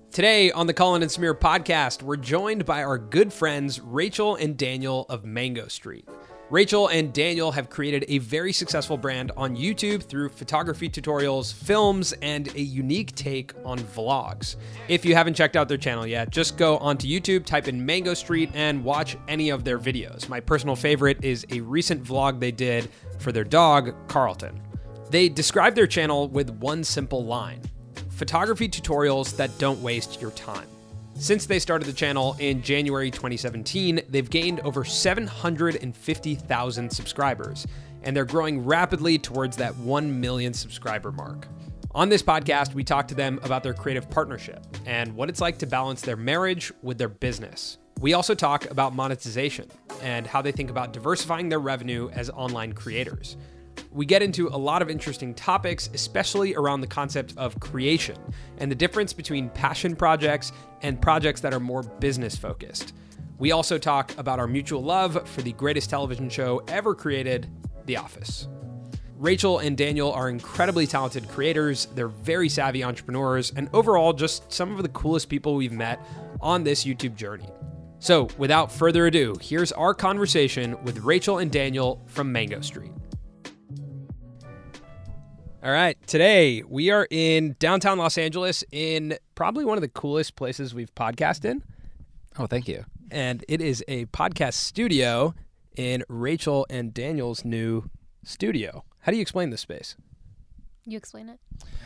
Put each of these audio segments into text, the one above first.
Today on the Colin and Samir podcast, we're joined by our good friends Rachel and Daniel of Mango Street. Rachel and Daniel have created a very successful brand on YouTube through photography tutorials, films, and a unique take on vlogs. If you haven't checked out their channel yet, just go onto YouTube, type in Mango Street, and watch any of their videos. My personal favorite is a recent vlog they did for their dog, Carlton. They describe their channel with one simple line: photography tutorials that don't waste your time. Since they started the channel in January 2017, they've gained over 750,000 subscribers, and they're growing rapidly towards that 1 million subscriber mark. On this podcast, we talk to them about their creative partnership and what it's like to balance their marriage with their business. We also talk about monetization and how they think about diversifying their revenue as online creators. We get into a lot of interesting topics, especially around the concept of creation and the difference between passion projects and projects that are more business focused. We also talk about our mutual love for the greatest television show ever created, The Office. Rachel and Daniel are incredibly talented creators. They're very savvy entrepreneurs and overall just some of the coolest people we've met on this YouTube journey. So without further ado, here's our conversation with Rachel and Daniel from Mango Street. All right, today we are in downtown Los Angeles in probably one of the coolest places we've podcasted in. Oh, thank you. And it is a podcast studio in Rachel and Daniel's new studio. How do you explain this space? You explain it.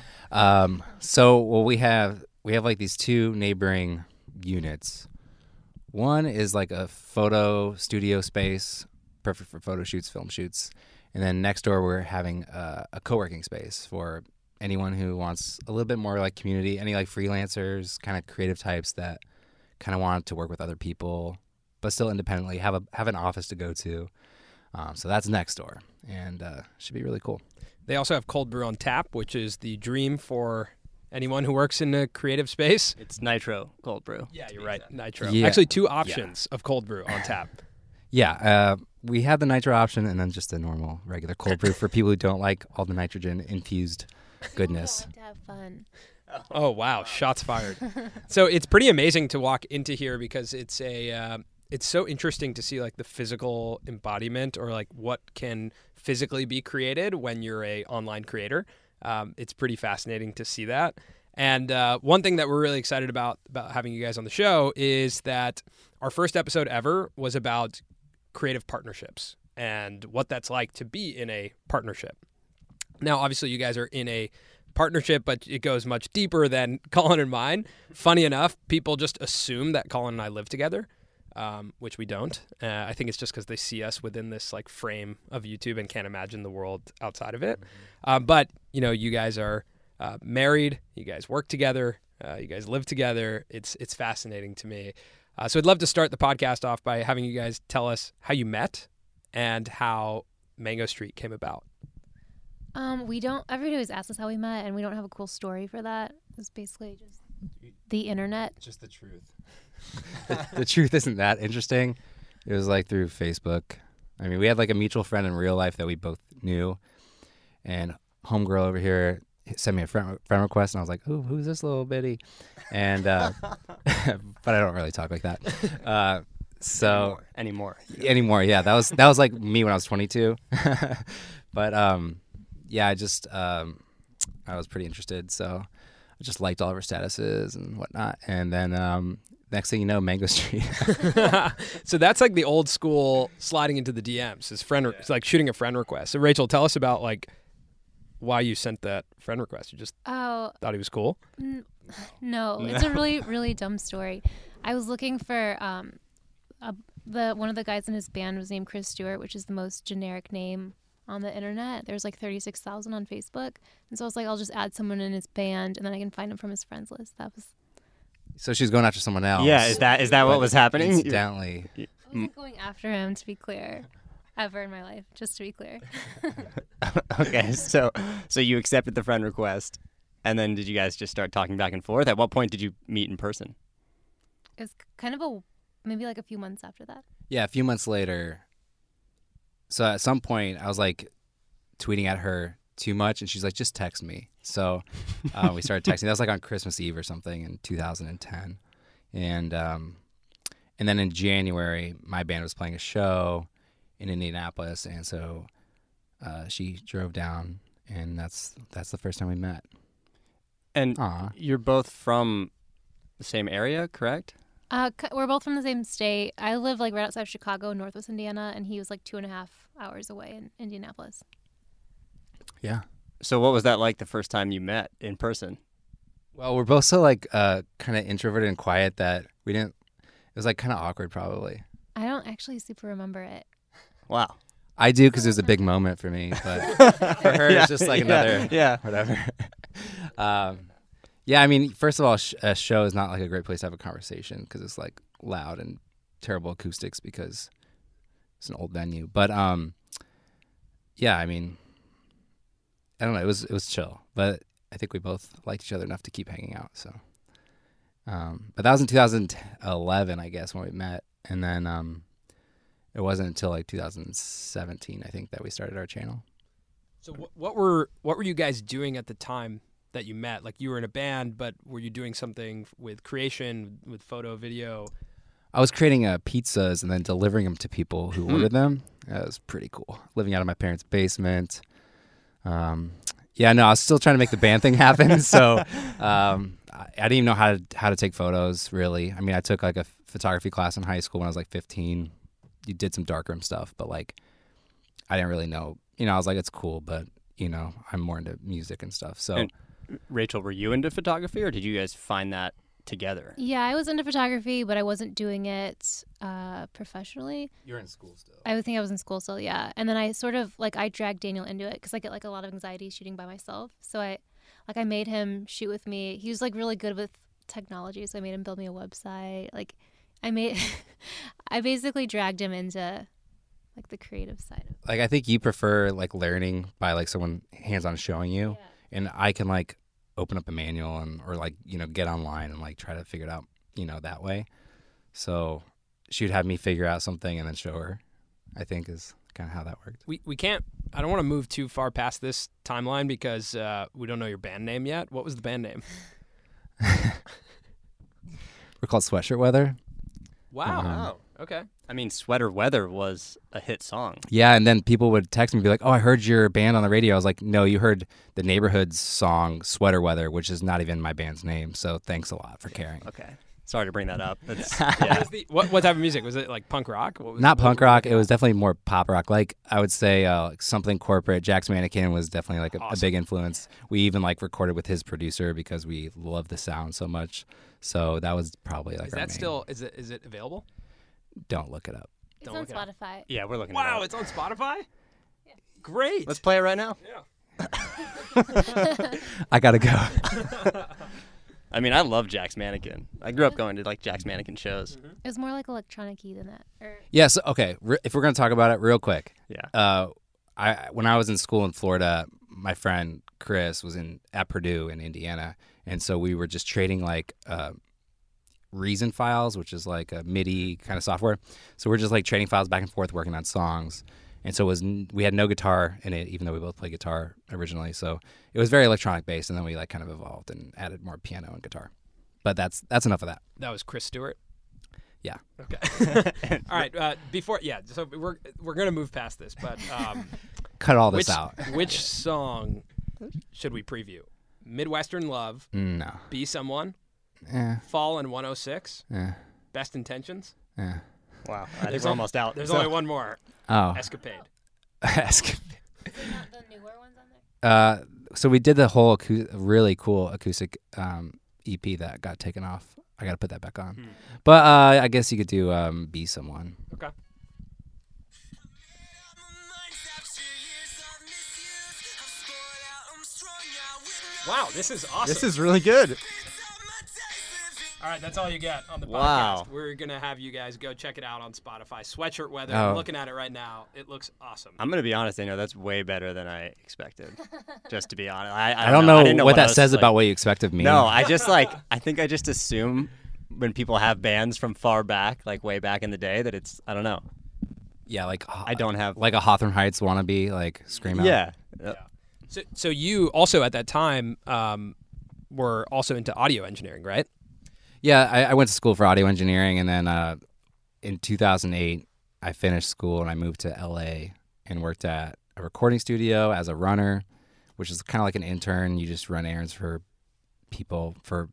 We have like these two neighboring units. One is like a photo studio space, perfect for photo shoots, film shoots. And then next door, we're having a co-working space for anyone who wants a little bit more like community, any like freelancers, kind of creative types that kind of want to work with other people, but still independently have an office to go to. So that's next door, and should be really cool. They also have cold brew on tap, which is the dream for anyone who works in a creative space. It's Nitro cold brew. Yeah, you're right, Nitro. Yeah. Actually, two options of cold brew on tap. Yeah, we have the nitro option and then just the normal regular cold brew for people who don't like all the nitrogen infused goodness. I like to have fun. Oh, wow. Shots fired. So it's pretty amazing to walk into here because it's so interesting to see like the physical embodiment or like what can physically be created when you're a online creator. It's pretty fascinating to see that. And one thing that we're really excited about having you guys on the show is that our first episode ever was about creative partnerships and what that's like to be in a partnership. Now, obviously, you guys are in a partnership, but it goes much deeper than Colin and mine. Funny enough, people just assume that Colin and I live together, which we don't. I think it's just because they see us within this like frame of YouTube and can't imagine the world outside of it. But you know, you guys are married. You guys work together. You guys live together. It's fascinating to me. So I'd love to start the podcast off by having you guys tell us how you met and how Mango Street came about. Everybody always asks us how we met, and we don't have a cool story for that. It's basically just the internet. Just the truth. The truth isn't that interesting. It was like through Facebook. I mean, we had like a mutual friend in real life that we both knew, and homegirl over here sent me a friend request, and I was like, "Oh, who's this little bitty?" And but I don't really talk like that. Anymore. Yeah, that was like me when I was 22. But yeah, I was pretty interested, so I just liked all of her statuses and whatnot. And then next thing you know, Mango Street. So that's like the old school sliding into the DMs. It's like shooting a friend request. So Rachel, tell us about like why you sent that friend request. You just thought he was cool? No, it's a really, really dumb story. I was looking for one of the guys in his band was named Chris Stewart, which is the most generic name on the internet. There's like 36,000 on Facebook. And so I was like, I'll just add someone in his band and then I can find him from his friends list. So she's going after someone else. Yeah, is that what was happening? Incidentally. I wasn't going after him, to be clear. Ever in my life, just to be clear. Okay, so you accepted the friend request, and then did you guys just start talking back and forth? At what point did you meet in person? It was kind of maybe like a few months after that. Yeah, a few months later. So at some point, I was like tweeting at her too much, and she's like, just text me. So we started texting. That was like on Christmas Eve or something in 2010, and then in January, my band was playing a show in Indianapolis, and so she drove down, and that's the first time we met. And Aw. you're both from the same area, correct? We're both from the same state. I live like right outside of Chicago, Northwest Indiana, and he was like 2.5 hours away in Indianapolis. Yeah. So what was that like the first time you met in person? Well, we're both so like kind of introverted and quiet that we didn't. It was like kind of awkward, probably. I don't actually super remember it. Wow. I do because it was a big moment for me, but for her, it's just like another whatever. Yeah, I mean, first of all, a show is not like a great place to have a conversation because it's like loud and terrible acoustics because it's an old venue. But yeah, I mean, I don't know. It was chill, but I think we both liked each other enough to keep hanging out. So, but that was in 2011, I guess, when we met, and then it wasn't until like 2017, I think, that we started our channel. So what were you guys doing at the time that you met? Like, you were in a band, but were you doing something with creation, with photo, video? I was creating pizzas and then delivering them to people who ordered them. That was pretty cool. Living out of my parents' basement. Yeah, no, I was still trying to make the band thing happen. So I didn't even know how to take photos, really. I mean, I took like a photography class in high school when I was like 15. You did some darkroom stuff, but like I didn't really know. You know, I was like, it's cool, but you know, I'm more into music and stuff. So, And Rachel, were you into photography, or did you guys find that together? Yeah, I was into photography, but I wasn't doing it professionally. you're in school still. I would think I was in school still, yeah. And then I sort of like I dragged Daniel into it because I get like a lot of anxiety shooting by myself. So I made him shoot with me. He was like really good with technology, so I made him build me a website. Like I basically dragged him into like the creative side of it. Like, I think you prefer like learning by like someone hands-on showing you, and I can like open up a manual or like, you know, get online and like try to figure it out, you know, that way. So she'd have me figure out something and then show her, I think, is kind of how that worked. We can't. I don't want to move too far past this timeline because we don't know your band name yet. What was the band name? We're called Sweatshirt Weather. Wow. Okay. I mean, Sweater Weather was a hit song. Yeah, and then people would text me and be like, oh, I heard your band on the radio. I was like, no, you heard the Neighborhood's song Sweater Weather, which is not even my band's name, so thanks a lot for caring. Okay. Sorry to bring that up. That's, What yeah. was what type of music? Was it like punk rock? What was Not what punk were we rock, looking it was definitely more pop rock. Like, I would say like something corporate. Jack's Mannequin was definitely like a Awesome. big influence. We even like recorded with his producer because we love the sound so much. So that was probably like Is our that main. still is it available? Don't look it up. It's Don't on look it up. Spotify. Yeah, we're looking Wow, it up. it's on Spotify? Great. Let's play it right now. Yeah. I gotta go. I mean, I love Jack's Mannequin. I grew up going to like Jack's Mannequin shows. It was more like electronic-y than that. Yeah, so, okay, if we're going to talk about it real quick. Yeah. When I was in school in Florida, my friend Chris was at Purdue in Indiana, and so we were just trading like Reason files, which is like a MIDI kind of software. So we're just like trading files back and forth, working on songs. And so we had no guitar in it, even though we both played guitar originally. So it was very electronic based, and then we like kind of evolved and added more piano and guitar. But that's enough of that. That was Chris Stewart. Yeah. Okay. All right. So we're gonna move past this, but Cut all this out. which song should we preview? Midwestern Love, No. Be Someone, Fall in 106, Best Intentions. Wow. I think we're almost out. There's So- only one more. Oh. Escapade. Ask. Is it not the newer ones on there? So we did the whole really cool acoustic EP that got taken off. I got to put that back on. But I guess you could do Be Someone. Okay. Wow, this is awesome. This is really good. All right, that's all you get on the podcast. Wow. We're going to have you guys go check it out on Spotify. Sweatshirt Weather. Oh. I'm looking at it right now. It looks awesome. I'm going to be honest, Daniel, that's way better than I expected. Just to be honest. I I don't don't know. I know didn't know what that else, says like- about what you expect of me. No, I just like, I think I just assume when people have bands from far back, like way back in the day, that it's, I don't know. Yeah, like I don't have. like a Hawthorne Heights wannabe, like scream out. Yeah. Yeah. So you also at that time were also into audio engineering, right? Yeah, I went to school for audio engineering, and then in 2008, I finished school and I moved to LA and worked at a recording studio as a runner, which is kind of like an intern. You just run errands for people for.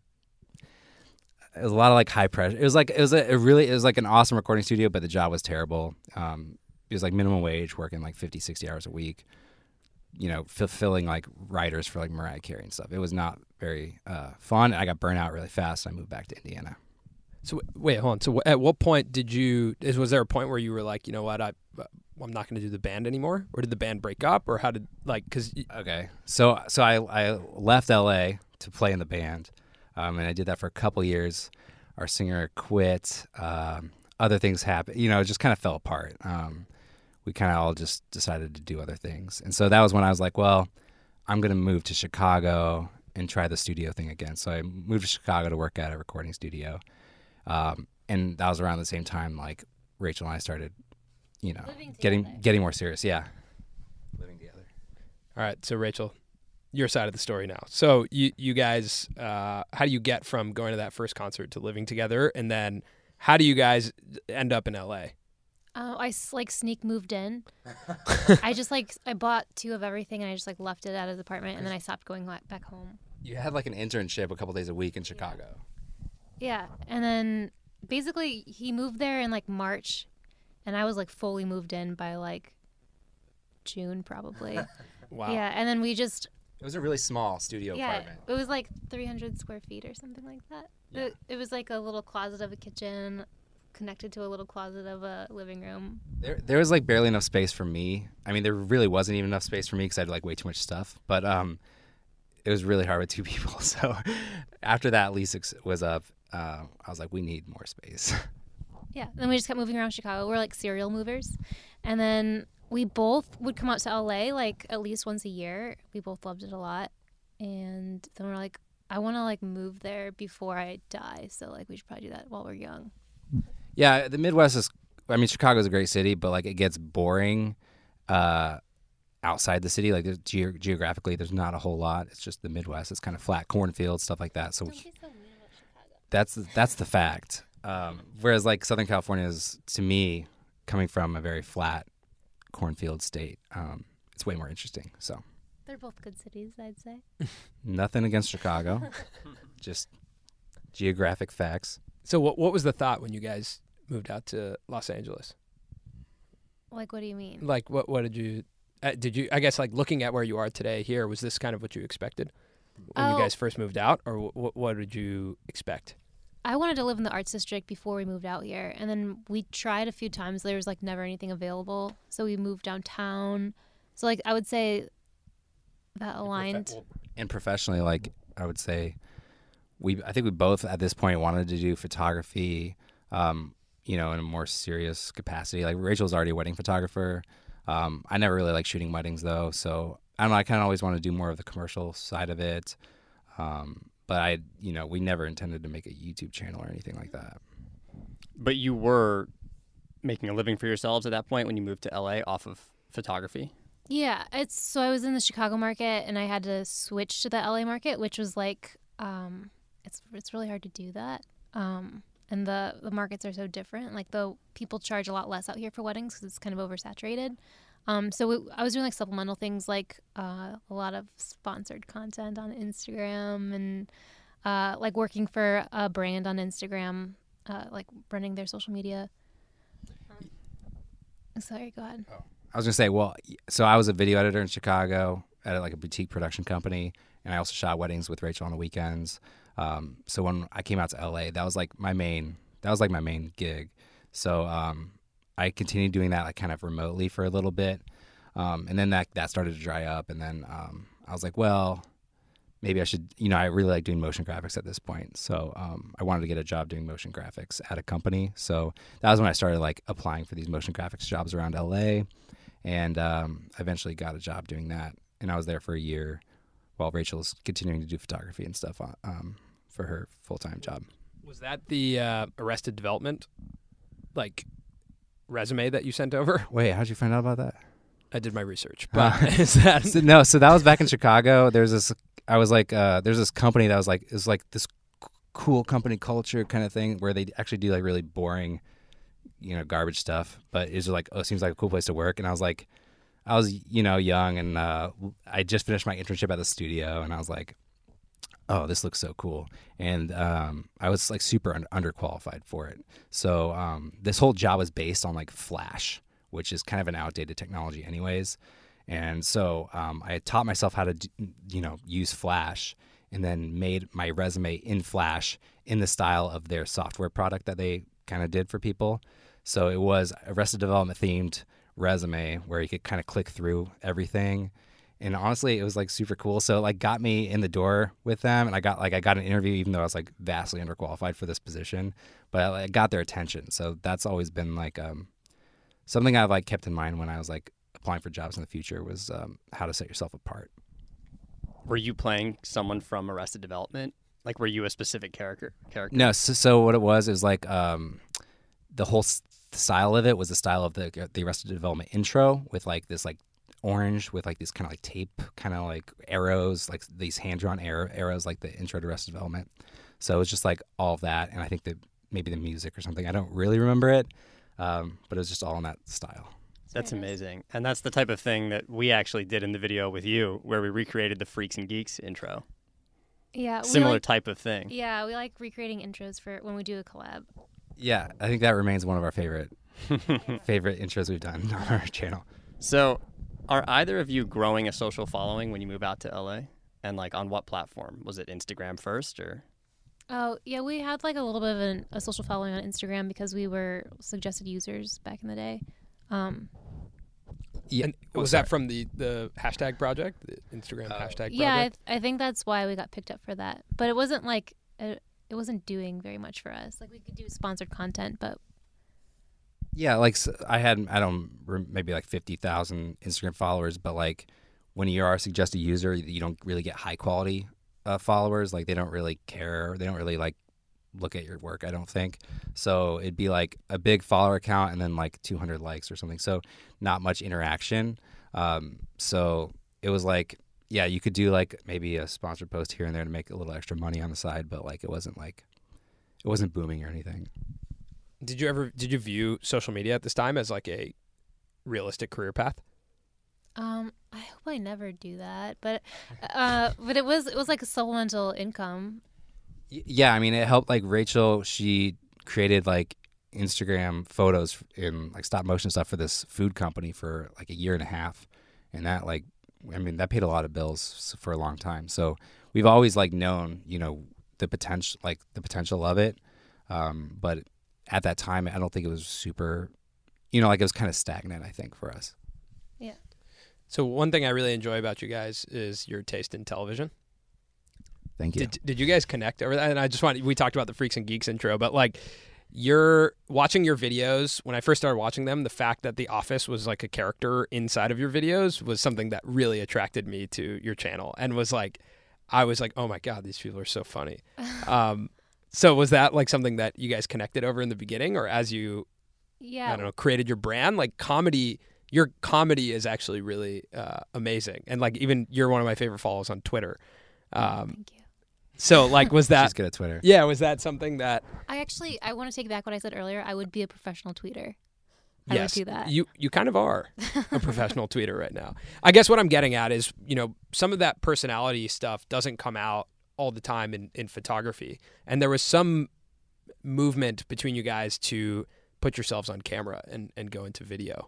It was a lot of like high pressure. It was like an awesome recording studio, but the job was terrible. It was like minimum wage, working like 50, 60 hours a week. You know, fulfilling like writers for like Mariah Carey and stuff. It was not very fun. I got burnt out really fast. I moved back to Indiana. So wait, hold on. So at what point was there a point where you were like, you know what, I'm not going to do the band anymore? Or did the band break up? Or how did, like, because... Okay. So I left LA to play in the band. And I did that for a couple years. Our singer quit. Other things happened. You know, it just kind of fell apart. We kind of all just decided to do other things. And so that was when I was like, well, I'm going to move to Chicago and try the studio thing again. So I moved to Chicago to work at a recording studio. And that was around the same time, like, Rachel and I started, you know, getting more serious. Yeah. Living together. All right. So, Rachel, your side of the story now. So you guys, how do you get from going to that first concert to living together? And then how do you guys end up in LA? I sneak moved in. I bought 2 of everything and I just like left it at his apartment and then I stopped going back home. You had like an internship a couple days a week in Chicago. Yeah. And then basically he moved there in like March and I was like fully moved in by like June probably. Wow. Yeah. And then it was a really small studio apartment. It was like 300 square feet or something like that. Yeah. It was like a little closet of a kitchen connected to a little closet of a living room. There was like barely enough space for me. I mean, there really wasn't even enough space for me because I had like way too much stuff. But it was really hard with 2 people. So after that lease was up, I was like, we need more space. Yeah. Then we just kept moving around Chicago. We're like serial movers. And then we both would come out to LA like at least once a year. We both loved it a lot. And then we're like, I want to like move there before I die. So like we should probably do that while we're young. Yeah, the Midwest Chicago's a great city, but like it gets boring outside the city. Like geographically, there's not a whole lot. It's just the Midwest. It's kind of flat cornfields, stuff like that. So Don't be so mean about Chicago. that's the fact. Whereas like Southern California is, to me, coming from a very flat cornfield state, it's way more interesting. So They're both good cities, I'd say. nothing against Chicago, just geographic facts. So what was the thought when you guys moved out to Los Angeles? Like, what do you mean? Like, what did you, I guess, like, looking at where you are today here, was this kind of what you expected when you guys first moved out? Or what did you expect? I wanted to live in the arts district before we moved out here. And then we tried a few times. There was, like, never anything available. So we moved downtown. So, like, I would say that aligned. And professionally, like, I would say... I think we both at this point wanted to do photography, you know, in a more serious capacity. Like Rachel's already a wedding photographer. I never really liked shooting weddings though, so I don't know. I kind of always want to do more of the commercial side of it. But we never intended to make a YouTube channel or anything like that. But you were making a living for yourselves at that point when you moved to LA off of photography? Yeah, so I was in the Chicago market and I had to switch to the LA market, which was like. It's really hard to do that. And the markets are so different. Like the people charge a lot less out here for weddings because it's kind of oversaturated. So I was doing like supplemental things like a lot of sponsored content on Instagram and like working for a brand on Instagram, like running their social media. Sorry, go ahead. Oh. I was gonna say, well, so I was a video editor in Chicago at like a boutique production company, and I also shot weddings with Rachel on the weekends. So when I came out to LA, that was like my main gig. So I continued doing that like kind of remotely for a little bit, and then that started to dry up, and then I was like, well, maybe I should, I really like doing motion graphics at this point. So I wanted to get a job doing motion graphics at a company. So that was when I started like applying for these motion graphics jobs around LA, and eventually got a job doing that, and I was there for a year while Rachel's continuing to do photography and stuff for her full-time job. Was that the Arrested Development like resume that you sent over? Wait, how'd you find out about that? I did my research. But is that So that was back in Chicago. There's this. I was like, there's this company that was like, it was like this cool company culture kind of thing where they actually do like really boring, garbage stuff. But it's like, oh, it seems like a cool place to work. And I was like, young, and I just finished my internship at the studio, and I was like, oh, this looks so cool. And I was like super underqualified for it. So this whole job was based on like Flash, which is kind of an outdated technology anyways. And so I had taught myself how to, use Flash, and then made my resume in Flash in the style of their software product that they kind of did for people. So it was Arrested Development themed resume where you could kind of click through everything. And honestly, it was like super cool. So it like got me in the door with them, and I got an interview, even though I was like vastly underqualified for this position, but I got their attention. So that's always been like something I've like kept in mind when I was like applying for jobs in the future was how to set yourself apart. Were you playing someone from Arrested Development? Like, were you a specific character? No. So what it was like the whole style of it was the style of the Arrested Development intro with like this like orange with like these kind of like tape kind of like arrows, like these hand-drawn arrows like the intro to Arrested Development. So it was just like all of that, and I think that maybe the music or something, I don't really remember it, but it was just all in that style. That's amazing. And that's the type of thing that we actually did in the video with you, where we recreated the Freaks and Geeks intro. Yeah. Similar type of thing. Yeah, we like recreating intros for when we do a collab. Yeah, I think that remains one of our favorite intros we've done on our channel. So are either of you growing a social following when you move out to LA? And like on what platform? Was it Instagram first or? Oh, yeah, we had like a little bit of a social following on Instagram because we were suggested users back in the day. Yeah. And was that from the hashtag project, the Instagram hashtag project? Yeah, I think that's why we got picked up for that. But it wasn't like, it wasn't doing very much for us. Like we could do sponsored content, but. Yeah, like I had, maybe like 50,000 Instagram followers, but like when you are a suggested user, you don't really get high quality followers. Like they don't really care. They don't really like look at your work, I don't think. So it'd be like a big follower account and then like 200 likes or something. So not much interaction. So it was like, yeah, you could do like maybe a sponsored post here and there to make a little extra money on the side, but like it wasn't booming or anything. Did you view social media at this time as like a realistic career path? I hope I never do that, but it was like a supplemental income. Yeah, I mean, it helped. Like Rachel, she created like Instagram photos in like stop motion stuff for this food company for like a year and a half, and that like, I mean, that paid a lot of bills for a long time. So we've always like known, the potential of it, but at that time, I don't think it was super, like it was kind of stagnant, I think, for us. Yeah. So one thing I really enjoy about you guys is your taste in television. Thank you. Did you guys connect over that? And we talked about the Freaks and Geeks intro, but like you're watching your videos. When I first started watching them, the fact that The Office was like a character inside of your videos was something that really attracted me to your channel, and I was like, oh my God, these people are so funny. So was that like something that you guys connected over in the beginning, or as you, created your brand? Like your comedy is actually really amazing, and like even you're one of my favorite follows on Twitter. Thank you. So like, was that? She's good at Twitter. Yeah, was that something that? I want to take back what I said earlier. I would be a professional tweeter. I Yes, would do that. You kind of are a professional tweeter right now. I guess what I'm getting at is, some of that personality stuff doesn't come out all the time in photography. And there was some movement between you guys to put yourselves on camera and go into video.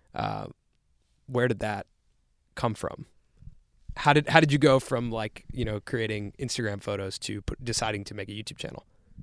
Where did that come from? How did you go from like, creating Instagram photos to deciding to make a YouTube channel?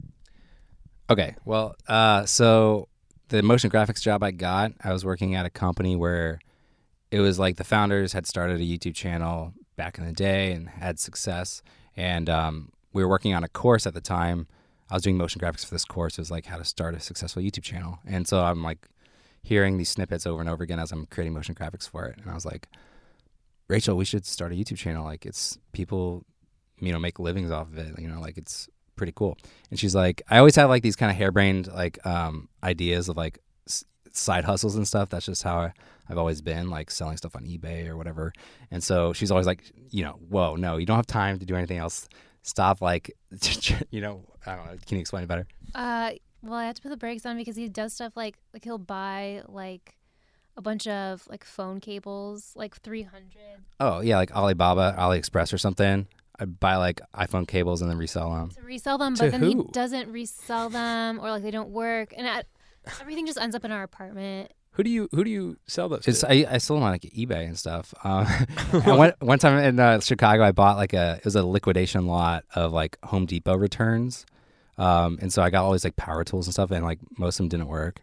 Okay. Well, so the motion graphics job I got, I was working at a company where it was like the founders had started a YouTube channel back in the day and had success. And we were working on a course at the time. I was doing motion graphics for this course. It was like how to start a successful YouTube channel. And so I'm like hearing these snippets over and over again as I'm creating motion graphics for it. And I was like, Rachel, we should start a YouTube channel. Like it's people, make livings off of it. Like it's pretty cool. And she's like, I always have like these kind of harebrained like ideas of like side hustles and stuff. That's just how I've always been, like selling stuff on eBay or whatever. And so she's always like, whoa, no, you don't have time to do anything else. Stop, like, I don't know. Can you explain it better? Well, I have to put the brakes on because he does stuff like he'll buy like a bunch of like phone cables, like 300. Oh yeah, like Alibaba, AliExpress or something. I'd buy like iPhone cables and then resell them. To resell them, To but then he who? doesn't resell them, or like they don't work, and everything just ends up in our apartment. Who do you sell those to? I sold them on like eBay and stuff. And one time in Chicago, I bought it was a liquidation lot of like Home Depot returns. And so I got all these like power tools and stuff, and like most of them didn't work.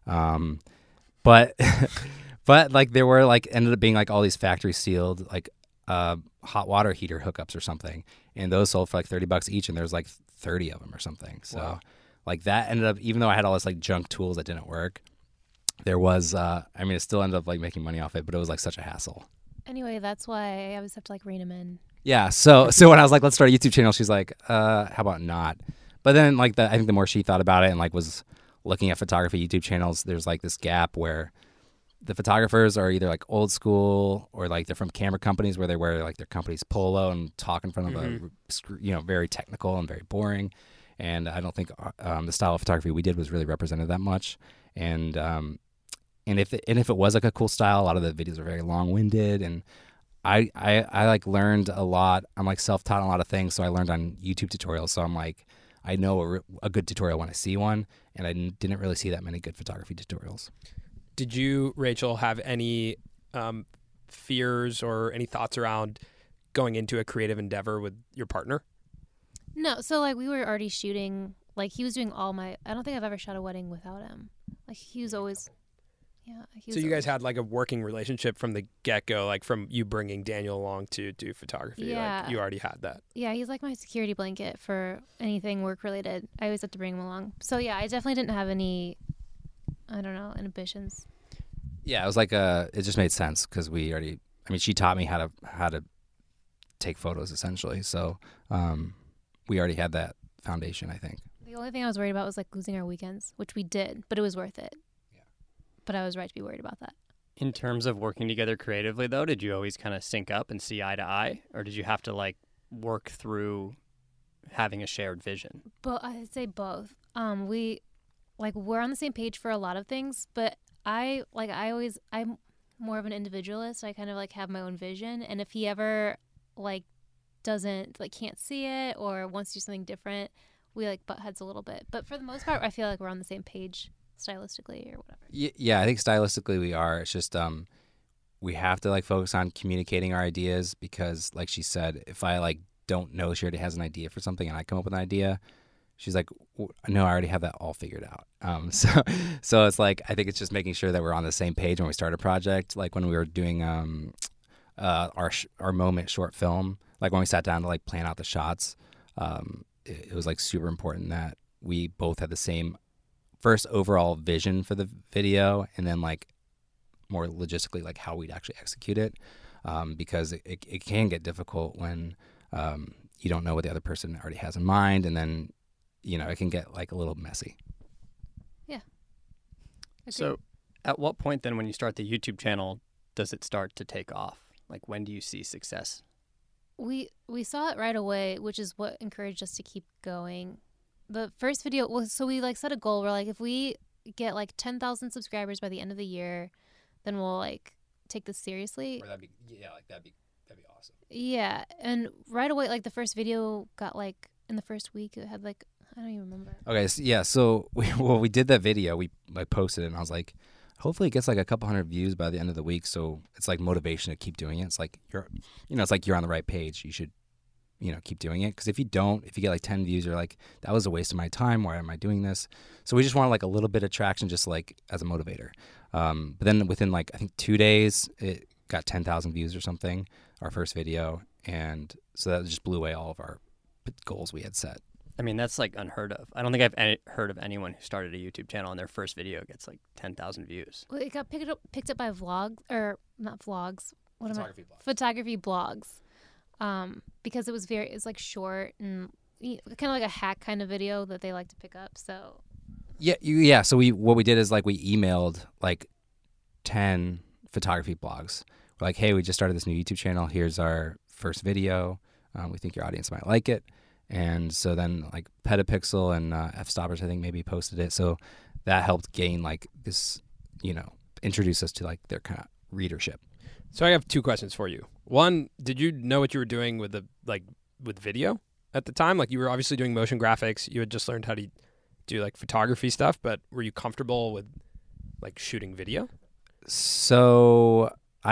But like there were like ended up being like all these factory sealed like hot water heater hookups or something, and those sold for like $30 each, and there's like 30 of them or something. So Wow. like that ended up, even though I had all this like junk tools that didn't work, there was it still ended up like making money off it, but it was like such a hassle. Anyway, that's why I always have to like rein him in. Yeah. So when I was like, let's start a YouTube channel, she's like, how about not? But then like I think the more she thought about it and like was looking at photography YouTube channels, there's like this gap where the photographers are either like old school or like they're from camera companies where they wear like their company's polo and talk in front of a very technical and very boring. And I don't think the style of photography we did was really represented that much. And if it was like a cool style, a lot of the videos are very long-winded, and I like learned a lot. I'm like self-taught on a lot of things, so I learned on YouTube tutorials. So I'm like, I know a good tutorial when I see one, and I didn't really see that many good photography tutorials. Did you, Rachel, have any fears or any thoughts around going into a creative endeavor with your partner? No, so like we were already shooting. Like he was doing all my. I don't think I've ever shot a wedding without him. Like he was always. Yeah. So you guys had like a working relationship from the get-go, like from you bringing Daniel along to do photography. Yeah. Like you already had that. Yeah, he's like my security blanket for anything work related. I always have to bring him along. So yeah, I definitely didn't have any, I don't know, inhibitions. Yeah, it was like it just made sense because she taught me how to take photos essentially. So we already had that foundation, I think. The only thing I was worried about was like losing our weekends, which we did, but it was worth it. Yeah. But I was right to be worried about that. In terms of working together creatively, though, did you always kind of sync up and see eye to eye, or did you have to like work through having a shared vision? But I'd say both. We're on the same page for a lot of things, but I'm more of an individualist. I kind of like have my own vision, and if he ever like doesn't like can't see it or wants to do something different, we like butt heads a little bit. But for the most part, I feel like we're on the same page stylistically or whatever. Yeah, I think stylistically we are. It's just we have to like focus on communicating our ideas because, like she said, if I like don't know she already has an idea for something and I come up with an idea, she's like, no, I already have that all figured out. So it's like I think it's just making sure that we're on the same page when we start a project. Like when we were doing our moment short film, like when we sat down to like plan out the shots, it was like super important that we both had the same first overall vision for the video, and then like more logistically like how we'd actually execute it, because it can get difficult when you don't know what the other person already has in mind, and then it can get like a little messy. Yeah. Okay. So at what point then when you start the YouTube channel does it start to take off? Like when do you see success? We saw it right away, which is what encouraged us to keep going. The first video was, so we like set a goal. We're like, if we get like 10,000 subscribers by the end of the year, then we'll like take this seriously. Or that'd be awesome. Yeah, and right away, like the first video got like in the first week, it had like I don't even remember. Okay, so we did that video. I posted it, and I was like, hopefully it gets like a couple hundred views by the end of the week. So it's like motivation to keep doing it. It's like it's like you're on the right page. You should, keep doing it. Because if you get like 10 views, you're like, that was a waste of my time. Why am I doing this? So we just wanted like a little bit of traction, just like as a motivator. But then within like I think 2 days, it got 10,000 views or something. Our first video, and so that just blew away all of our goals we had set. I mean, that's like unheard of. I don't think I've heard of anyone who started a YouTube channel and their first video gets like 10,000 views. Well, it got picked up by vlogs, or not vlogs. Photography blogs. Because it's like short and kind of like a hack kind of video that they like to pick up. So Yeah. So what we did is like we emailed like 10 photography blogs. We're like, hey, we just started this new YouTube channel. Here's our first video. We think your audience might like it. And so then like Petapixel and F-Stoppers, I think, maybe posted it. So that helped gain like this, introduce us to like their kind of readership. So I have 2 questions for you. One, did you know what you were doing with with video at the time? Like, you were obviously doing motion graphics. You had just learned how to do like photography stuff, but were you comfortable with like shooting video? So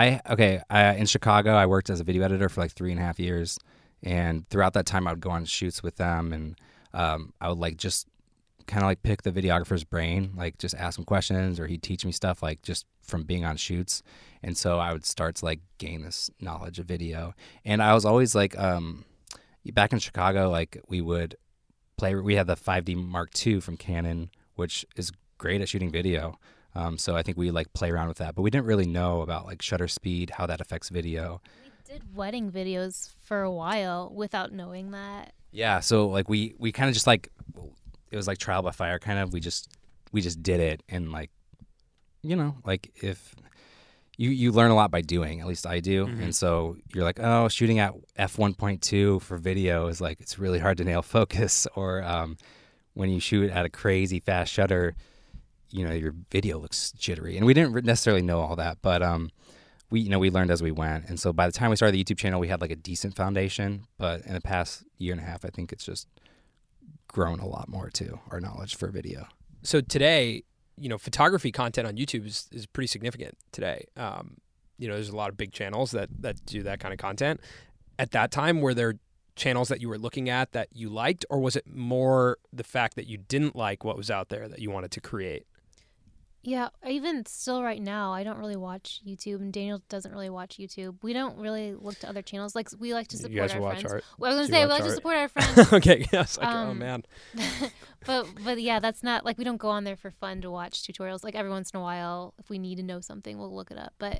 in Chicago, I worked as a video editor for like 3.5 years. And throughout that time, I would go on shoots with them, and I would like just kind of like pick the videographer's brain, like just ask him questions, or he'd teach me stuff like just from being on shoots. And so I would start to like gain this knowledge of video. And I was always like, back in Chicago, like we had the 5D Mark II from Canon, which is great at shooting video. So I think we like play around with that, but we didn't really know about like shutter speed, how that affects video. We did wedding videos for a while without knowing that. Yeah. So like we kind of just like, it was like trial by fire kind of. We just did it, and like, like if you learn a lot by doing, at least I do. Mm-hmm. And so you're like, oh, shooting at f1.2 for video is like, it's really hard to nail focus. Or when you shoot at a crazy fast shutter, your video looks jittery. And we didn't necessarily know all that, but we learned as we went. And so by the time we started the YouTube channel, we had like a decent foundation. But in the past year and a half, I think it's just grown a lot more too, our knowledge for video. So today, photography content on YouTube is pretty significant today. There's a lot of big channels that do that kind of content. At that time, were there channels that you were looking at that you liked, or was it more the fact that you didn't like what was out there that you wanted to create? Yeah, even still right now, I don't really watch YouTube, and Daniel doesn't really watch YouTube. We don't really look to other channels. Like, we like to support our friends. Art? Well, I was Do you going to say, we like watch to art? support our friends. Okay, yes. Oh, man. But yeah, that's not, like, we don't go on there for fun to watch tutorials. Like, every once in a while, if we need to know something, we'll look it up. But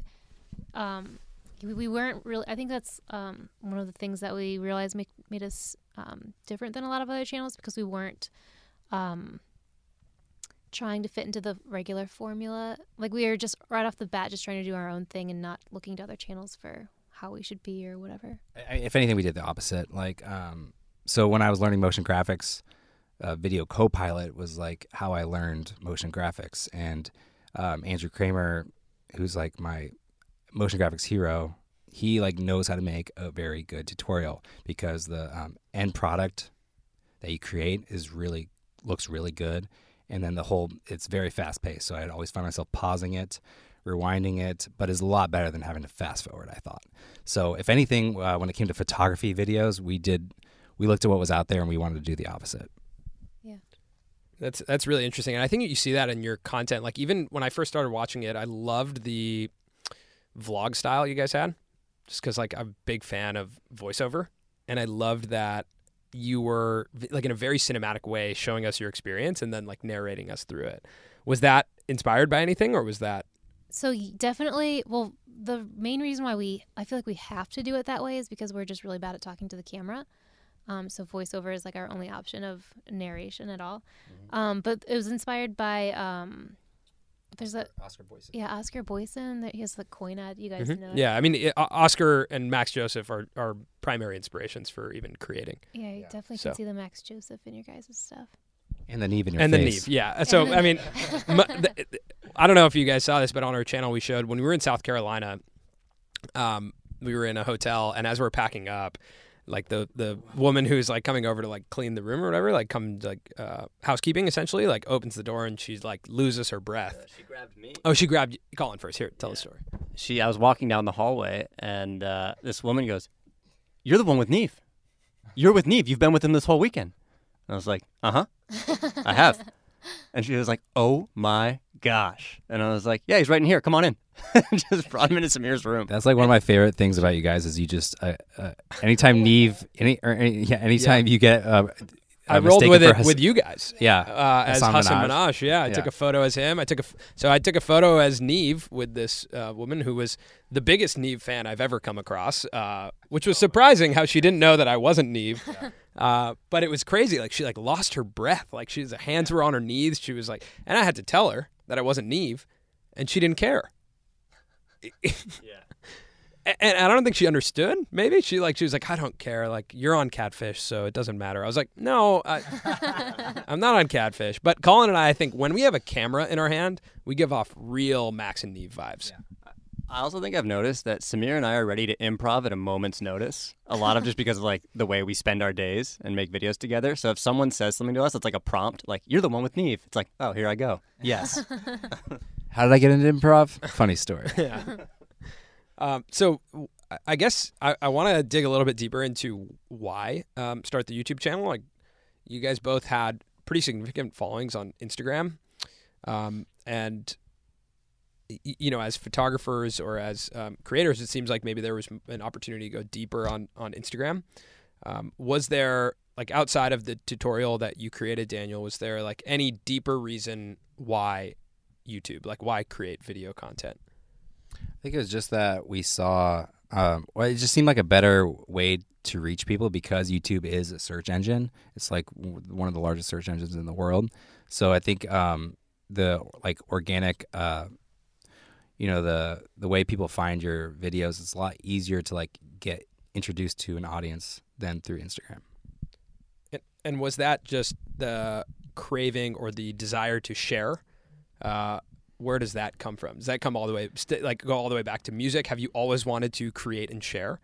we weren't really, I think that's one of the things that we realized made us different than a lot of other channels, because we weren't trying to fit into the regular formula. Like, we were just right off the bat just trying to do our own thing and not looking to other channels for how we should be or whatever. If anything, we did the opposite. Like, so when I was learning motion graphics, Video Copilot was like how I learned motion graphics. And Andrew Kramer, who's like my motion graphics hero, he like knows how to make a very good tutorial, because the end product that you create looks really good. And then it's very fast paced. So I'd always find myself pausing it, rewinding it, but it's a lot better than having to fast forward, I thought. So if anything, when it came to photography videos, we looked at what was out there and we wanted to do the opposite. Yeah. That's really interesting. And I think you see that in your content. Like, even when I first started watching it, I loved the vlog style you guys had, just because like I'm a big fan of voiceover. And I loved that you were like in a very cinematic way showing us your experience and then like narrating us through it. Was that inspired by anything, or was that? So definitely, well, the main reason why I feel like we have to do it that way is because we're just really bad at talking to the camera. So voiceover is like our only option of narration at all. Mm-hmm. But it was inspired by, there's Oscar Boyson. Yeah, Oscar Boyson. He has the coin ad. You guys know it? Yeah, I mean, Oscar and Max Joseph are primary inspirations for even creating. Yeah, you definitely can see the Max Joseph in your guys' stuff. And the Neve in your face. And the Neve, yeah. So, I mean, I don't know if you guys saw this, but on our channel we showed when we were in South Carolina, we were in a hotel, and as we're packing up, like the woman who's like coming over to like clean the room or whatever, like come like housekeeping essentially, like opens the door and she's like loses her breath. She grabbed me. Oh, she grabbed Colin first. Here, tell the story. I was walking down the hallway and this woman goes, "You're the one with Neve. You're with Neve. You've been with him this whole weekend." And I was like, "Uh-huh, I have." And she was like, "Oh my gosh." And I was like, "Yeah, he's right in here. Come on in." Just brought him into Samir's room. That's like one of my favorite things about you guys is you just anytime Neve anytime you get I rolled with it with you guys. Yeah, as Hassan Minhaj. Yeah, I took a photo as him. I took a photo as Neve with this woman who was the biggest Neve fan I've ever come across, which was surprising how she didn't know that I wasn't Neve. But it was crazy. Like she like lost her breath. Like her hands were on her knees. She was like, and I had to tell her that it wasn't Neve, and she didn't care. And I don't think she understood. Maybe she was like, I don't care. Like, you're on Catfish, so it doesn't matter. I was like, no, I'm not on Catfish. But Colin and I think when we have a camera in our hand, we give off real Max and Neve vibes. Yeah. I also think I've noticed that Samir and I are ready to improv at a moment's notice. A lot of just because of like the way we spend our days and make videos together. So if someone says something to us, it's like a prompt, like, you're the one with Neve. It's like, oh, here I go. Yes. How did I get into improv? Funny story. Yeah. So I guess I want to dig a little bit deeper into why start the YouTube channel. Like, you guys both had pretty significant followings on Instagram, and you know, as photographers or as creators, it seems like maybe there was an opportunity to go deeper on Instagram. Was there, like, outside of the tutorial that you created, Daniel, was there like any deeper reason why YouTube, like why create video content? I think it was just that we saw, well, it just seemed like a better way to reach people because YouTube is a search engine. It's like one of the largest search engines in the world. So I think the like organic, you know, the way people find your videos, it's a lot easier to like get introduced to an audience than through Instagram. And was that just the craving or the desire to share? Where does that come from? Does that come all the way, go all the way back to music? Have you always wanted to create and share?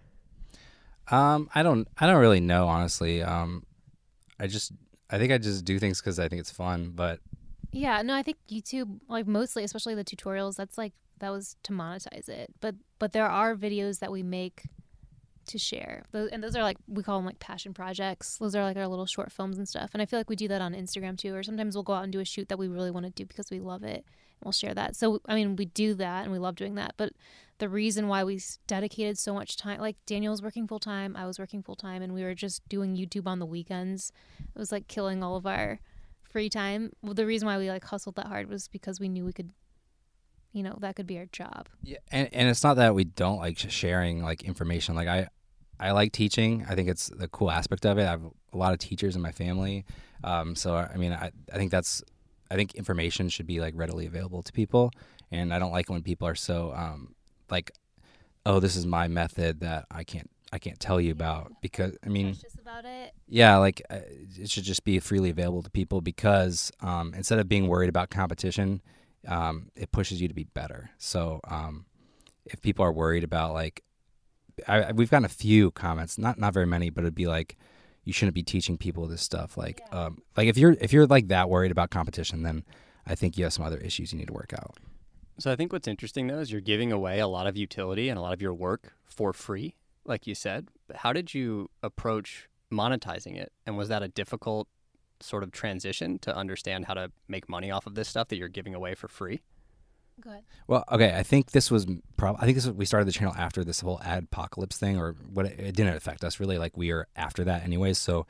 I don't really know, honestly. I think I just do things because I think it's fun. But Yeah, no, I think YouTube, like mostly, especially the tutorials, that was to monetize it. But there are videos that we make to share, and those are like, we call them like passion projects. Those are like our little short films and stuff. And I feel like we do that on Instagram too. Or sometimes we'll go out and do a shoot that we really want to do because we love it, and we'll share that. So I mean, we do that and we love doing that. But the reason why we dedicated so much time, like Daniel was working full time, I was working full time, and we were just doing YouTube on the weekends. It was like killing all of our free time. Well, the reason why we like hustled that hard was because we knew we could, you know, that could be our job. yeah, and it's not that we don't like sharing like information. Like I like teaching. I think it's the cool aspect of it. I have a lot of teachers in my family. So I mean, I think information should be like readily available to people. And I don't like when people are so like, oh, this is my method that I can't tell you about, because I mean, Just about it. yeah, like it should just be freely available to people, because instead of being worried about competition, it pushes you to be better. So if people are worried about like, we've gotten a few comments, not very many, but it'd be like, you shouldn't be teaching people this stuff. Like, like if you're like that worried about competition, then I think you have some other issues you need to work out. So I think what's interesting, though, is you're giving away a lot of utility and a lot of your work for free, like you said. But how did you approach monetizing it? And was that a difficult sort of transition to understand how to make money off of this stuff that you're giving away for free? Go ahead. Well, okay, I think we started the channel after this whole adpocalypse thing, or what, it didn't affect us really. Like, we are after that anyways. So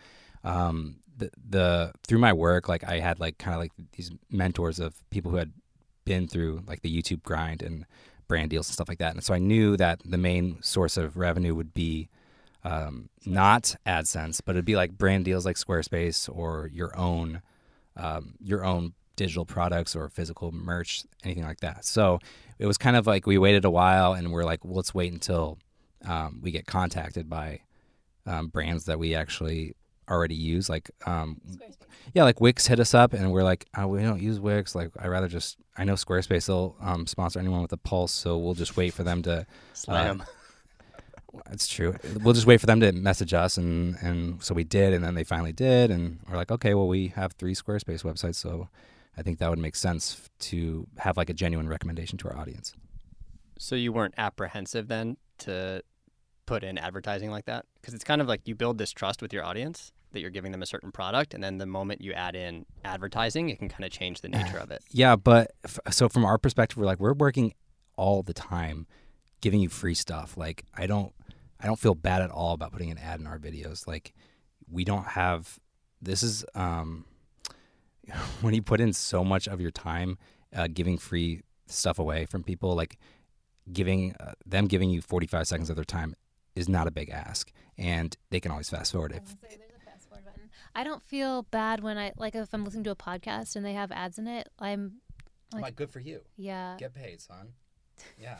the through my work, like I had like kind of like these mentors of people who had been through like the YouTube grind and brand deals and stuff like that. And so I knew that the main source of revenue would be not AdSense, but it'd be like brand deals like Squarespace, or your own digital products or physical merch, anything like that. So it was kind of like we waited a while and we're like, well, let's wait until we get contacted by brands that we actually already use. Like, yeah, like Wix hit us up and we're like, oh, we don't use Wix. Like, I know Squarespace will sponsor anyone with a pulse, so we'll just wait for them to Slam. It's true. We'll just wait for them to message us, and so we did, and then they finally did, and we're like, okay, well, we have 3 Squarespace websites, so I think that would make sense to have like a genuine recommendation to our audience. So you weren't apprehensive then to put in advertising like that? Because it's kind of like you build this trust with your audience that you're giving them a certain product, and then the moment you add in advertising, it can kind of change the nature of it. Yeah, but so from our perspective, we're working all the time giving you free stuff. Like, I don't feel bad at all about putting an ad in our videos. Like, we don't have, this is when you put in so much of your time giving free stuff away from people, like giving giving you 45 seconds of their time is not a big ask, and they can always fast forward. record button. I don't feel bad when I like if I'm listening to a podcast and they have ads in it. I'm like, good for you. yeah. Get paid, son. Yeah.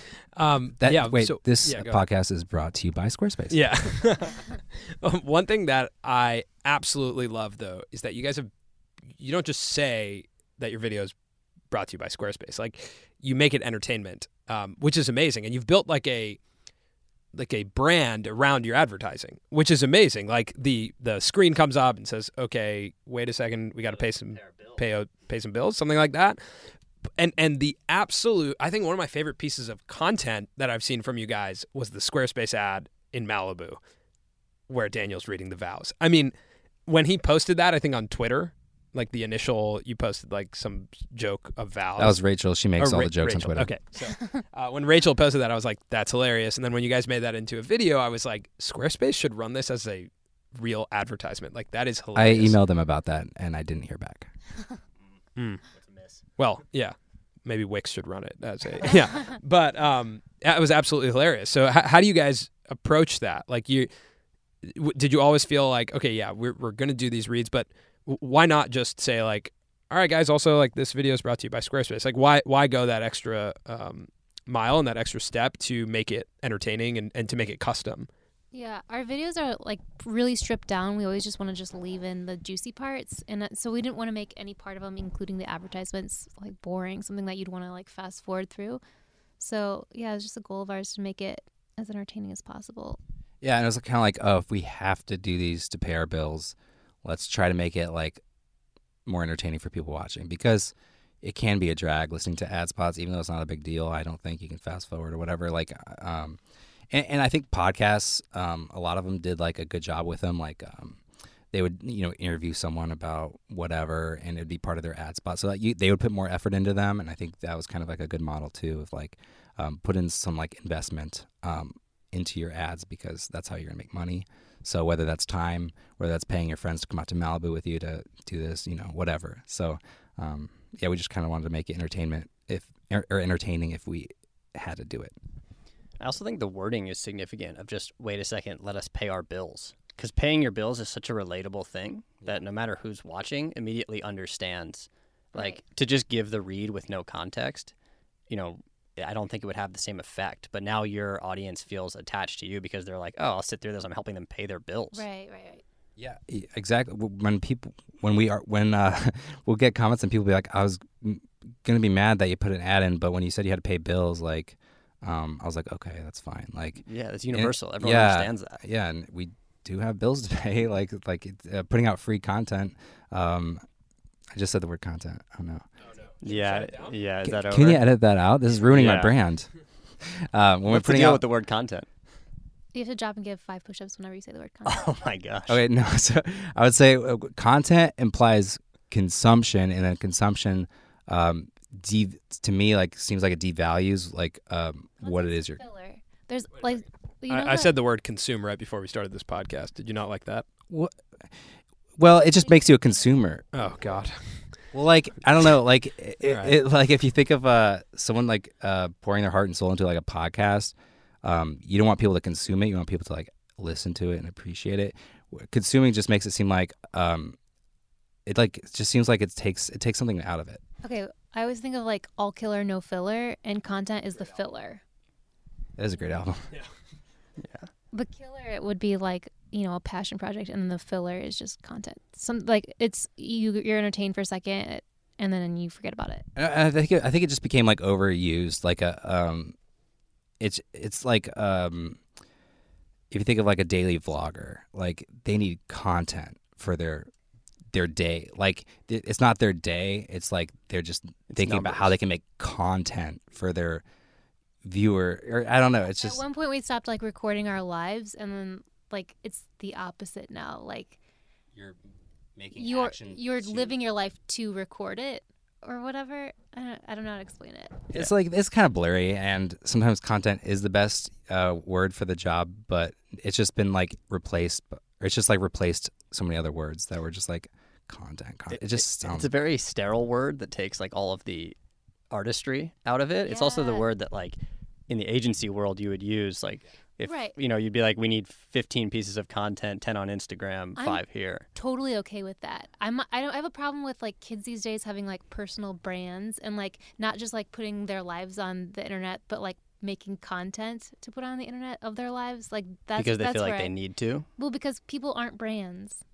This go ahead. podcast is brought to you by Squarespace. Yeah. One thing that I absolutely love, though, is that you don't just say that your video is brought to you by Squarespace. Like, you make it entertainment, which is amazing. And you've built like a brand around your advertising, which is amazing. Like the screen comes up and says, okay, wait a second, we got to pay some bills, something like that. And the absolute, I think one of my favorite pieces of content that I've seen from you guys was the Squarespace ad in Malibu where Daniel's reading the vows. I mean, when he posted that, I think on Twitter, like the initial, you posted like some joke of vows. That was Rachel. She makes all the jokes Rachel. on Twitter. Okay. So when Rachel posted that, I was like, that's hilarious. And then when you guys made that into a video, I was like, Squarespace should run this as a real advertisement. Like, that is I hilarious. emailed them about that, and I didn't hear back. Well, yeah, maybe Wix should run it as a yeah, but it was absolutely hilarious. So how do you guys approach that? Like, did you always feel like, okay, yeah, we're gonna do these reads, but why not just say like, all right, guys, also like this video is brought to you by Squarespace. Like, why go that extra mile and that extra step to make it entertaining and to make it custom? Yeah, our videos are like really stripped down. We always just want to just leave in the juicy parts, and so we didn't want to make any part of them, including the advertisements, like boring, something that you'd want to like fast forward through. So yeah, it's just a goal of ours to make it as entertaining as possible. Yeah, and it was kind of like, oh, if we have to do these to pay our bills, let's try to make it like more entertaining for people watching, because it can be a drag listening to ad spots, even though it's not a big deal. I don't think you can fast forward or whatever. Like, and I think podcasts, a lot of them did like a good job with them. Like, they would, interview someone about whatever, and it'd be part of their ad spot. So that they would put more effort into them, and I think that was kind of like a good model too, of like put in some like investment into your ads, because that's how you're gonna make money. So whether that's time, whether that's paying your friends to come out to Malibu with you to do this, whatever. So yeah, we just kind of wanted to make it entertaining if we had to do it. I also think the wording is significant of just, wait a second, let us pay our bills. Because paying your bills is such a relatable thing that no matter who's watching immediately understands. Like, to just give the read with no context, I don't think it would have the same effect. But now your audience feels attached to you because they're like, oh, I'll sit through this. I'm helping them pay their bills. Right. Yeah, exactly. When we'll get comments and people be like, I was going to be mad that you put an ad in, but when you said you had to pay bills, like, I was like, okay, that's fine. Like, yeah, it's universal. Everyone understands that. Yeah, and we do have bills to pay. Like putting out free content. I just said the word content. Oh no. Yeah. Is that over? Can you edit that out? This is ruining my brand. When we're What's the putting deal out with the word content? You have to drop and give 5 push-ups whenever you say the word content. Oh my gosh. Okay, no. So I would say content implies consumption, and then consumption, to me, like seems like it devalues like what it is you're. Filler. There's like. I said the word consume right before we started this podcast. Did you not like that? Well, it just makes you a consumer. Oh God. Well, like, I don't know, like Right. like if you think of someone like pouring their heart and soul into like a podcast, you don't want people to consume it. You want people to like listen to it and appreciate it. Consuming just makes it seem like it just seems like it takes something out of it. Okay, I always think of like all killer, no filler, and content is the filler. That is a great album. The killer, it would be like, a passion project, and then the filler is just content. It's you're entertained for a second, and then you forget about it. I think it just became like overused. Like it's like if you think of like a daily vlogger, like they need content for their day. Like it's not their day. It's like they're just thinking about how they can make content for their viewer. Or I don't know. It's just at one point we stopped like recording our lives, and then like it's the opposite now. Like you're making you're living your life to record it or whatever. I don't know how to explain it. It's like it's kind of blurry, and sometimes content is the best word for the job, but it's just been like replaced. Or it's just like replaced so many other words that were just like content. It just sounds. It's a very sterile word that takes like all of the artistry out of it. It's also the word that like in the agency world you would use, like If Right. you'd be like, we need 15 pieces of content, 10 on Instagram, I'm 5 here. Totally okay with that. I don't have a problem with like kids these days having like personal brands and like not just like putting their lives on the internet, but like making content to put on the internet of their lives. Like that's Because they that's feel like where they need to. well, because people aren't brands.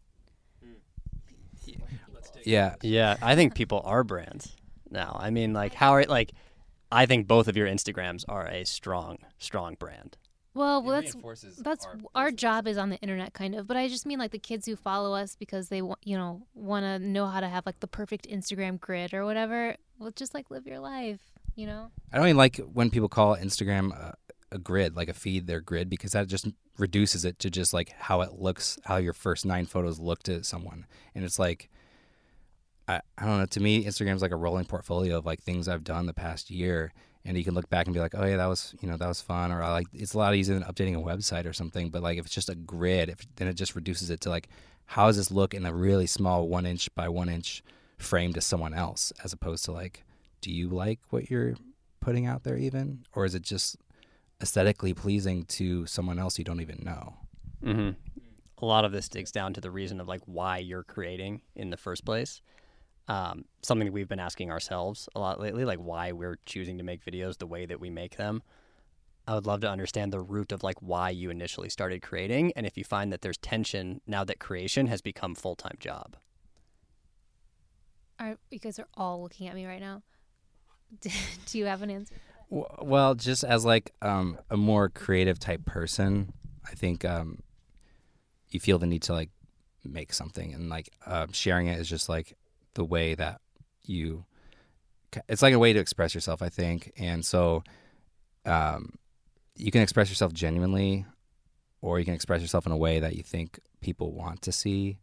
Yeah. Yeah, I think people are brands now. I mean, like, I think both of your Instagrams are a strong brand. Well, that's our job is on the internet kind of, but I just mean like the kids who follow us because they want to know how to have like the perfect Instagram grid or whatever. Well, just like live your life, you know. I don't even like when people call Instagram a grid, like a feed, their grid, because that just reduces it to just like how it looks, how your first 9 photos look to someone. And it's like, I don't know, to me, Instagram's like a rolling portfolio of like things I've done the past year. And you can look back and be like, oh yeah, that was fun. Or it's a lot easier than updating a website or something. But like, if it's just a grid, then it just reduces it to like, how does this look in a really small 1 inch by 1 inch frame to someone else, as opposed to like, do you like what you're putting out there even? Or is it just aesthetically pleasing to someone else you don't even know? Mm-hmm. A lot of this digs down to the reason of like why you're creating in the first place. Something that we've been asking ourselves a lot lately, like why we're choosing to make videos the way that we make them. I would love to understand the root of like why you initially started creating, and if you find that there's tension now that creation has become full-time job. You guys are all looking at me right now. Do you have an answer? Well, just as like a more creative type person, I think you feel the need to like make something, and like sharing it is just like the way that it's like a way to express yourself, I think. And so you can express yourself genuinely, or you can express yourself in a way that you think people want to see.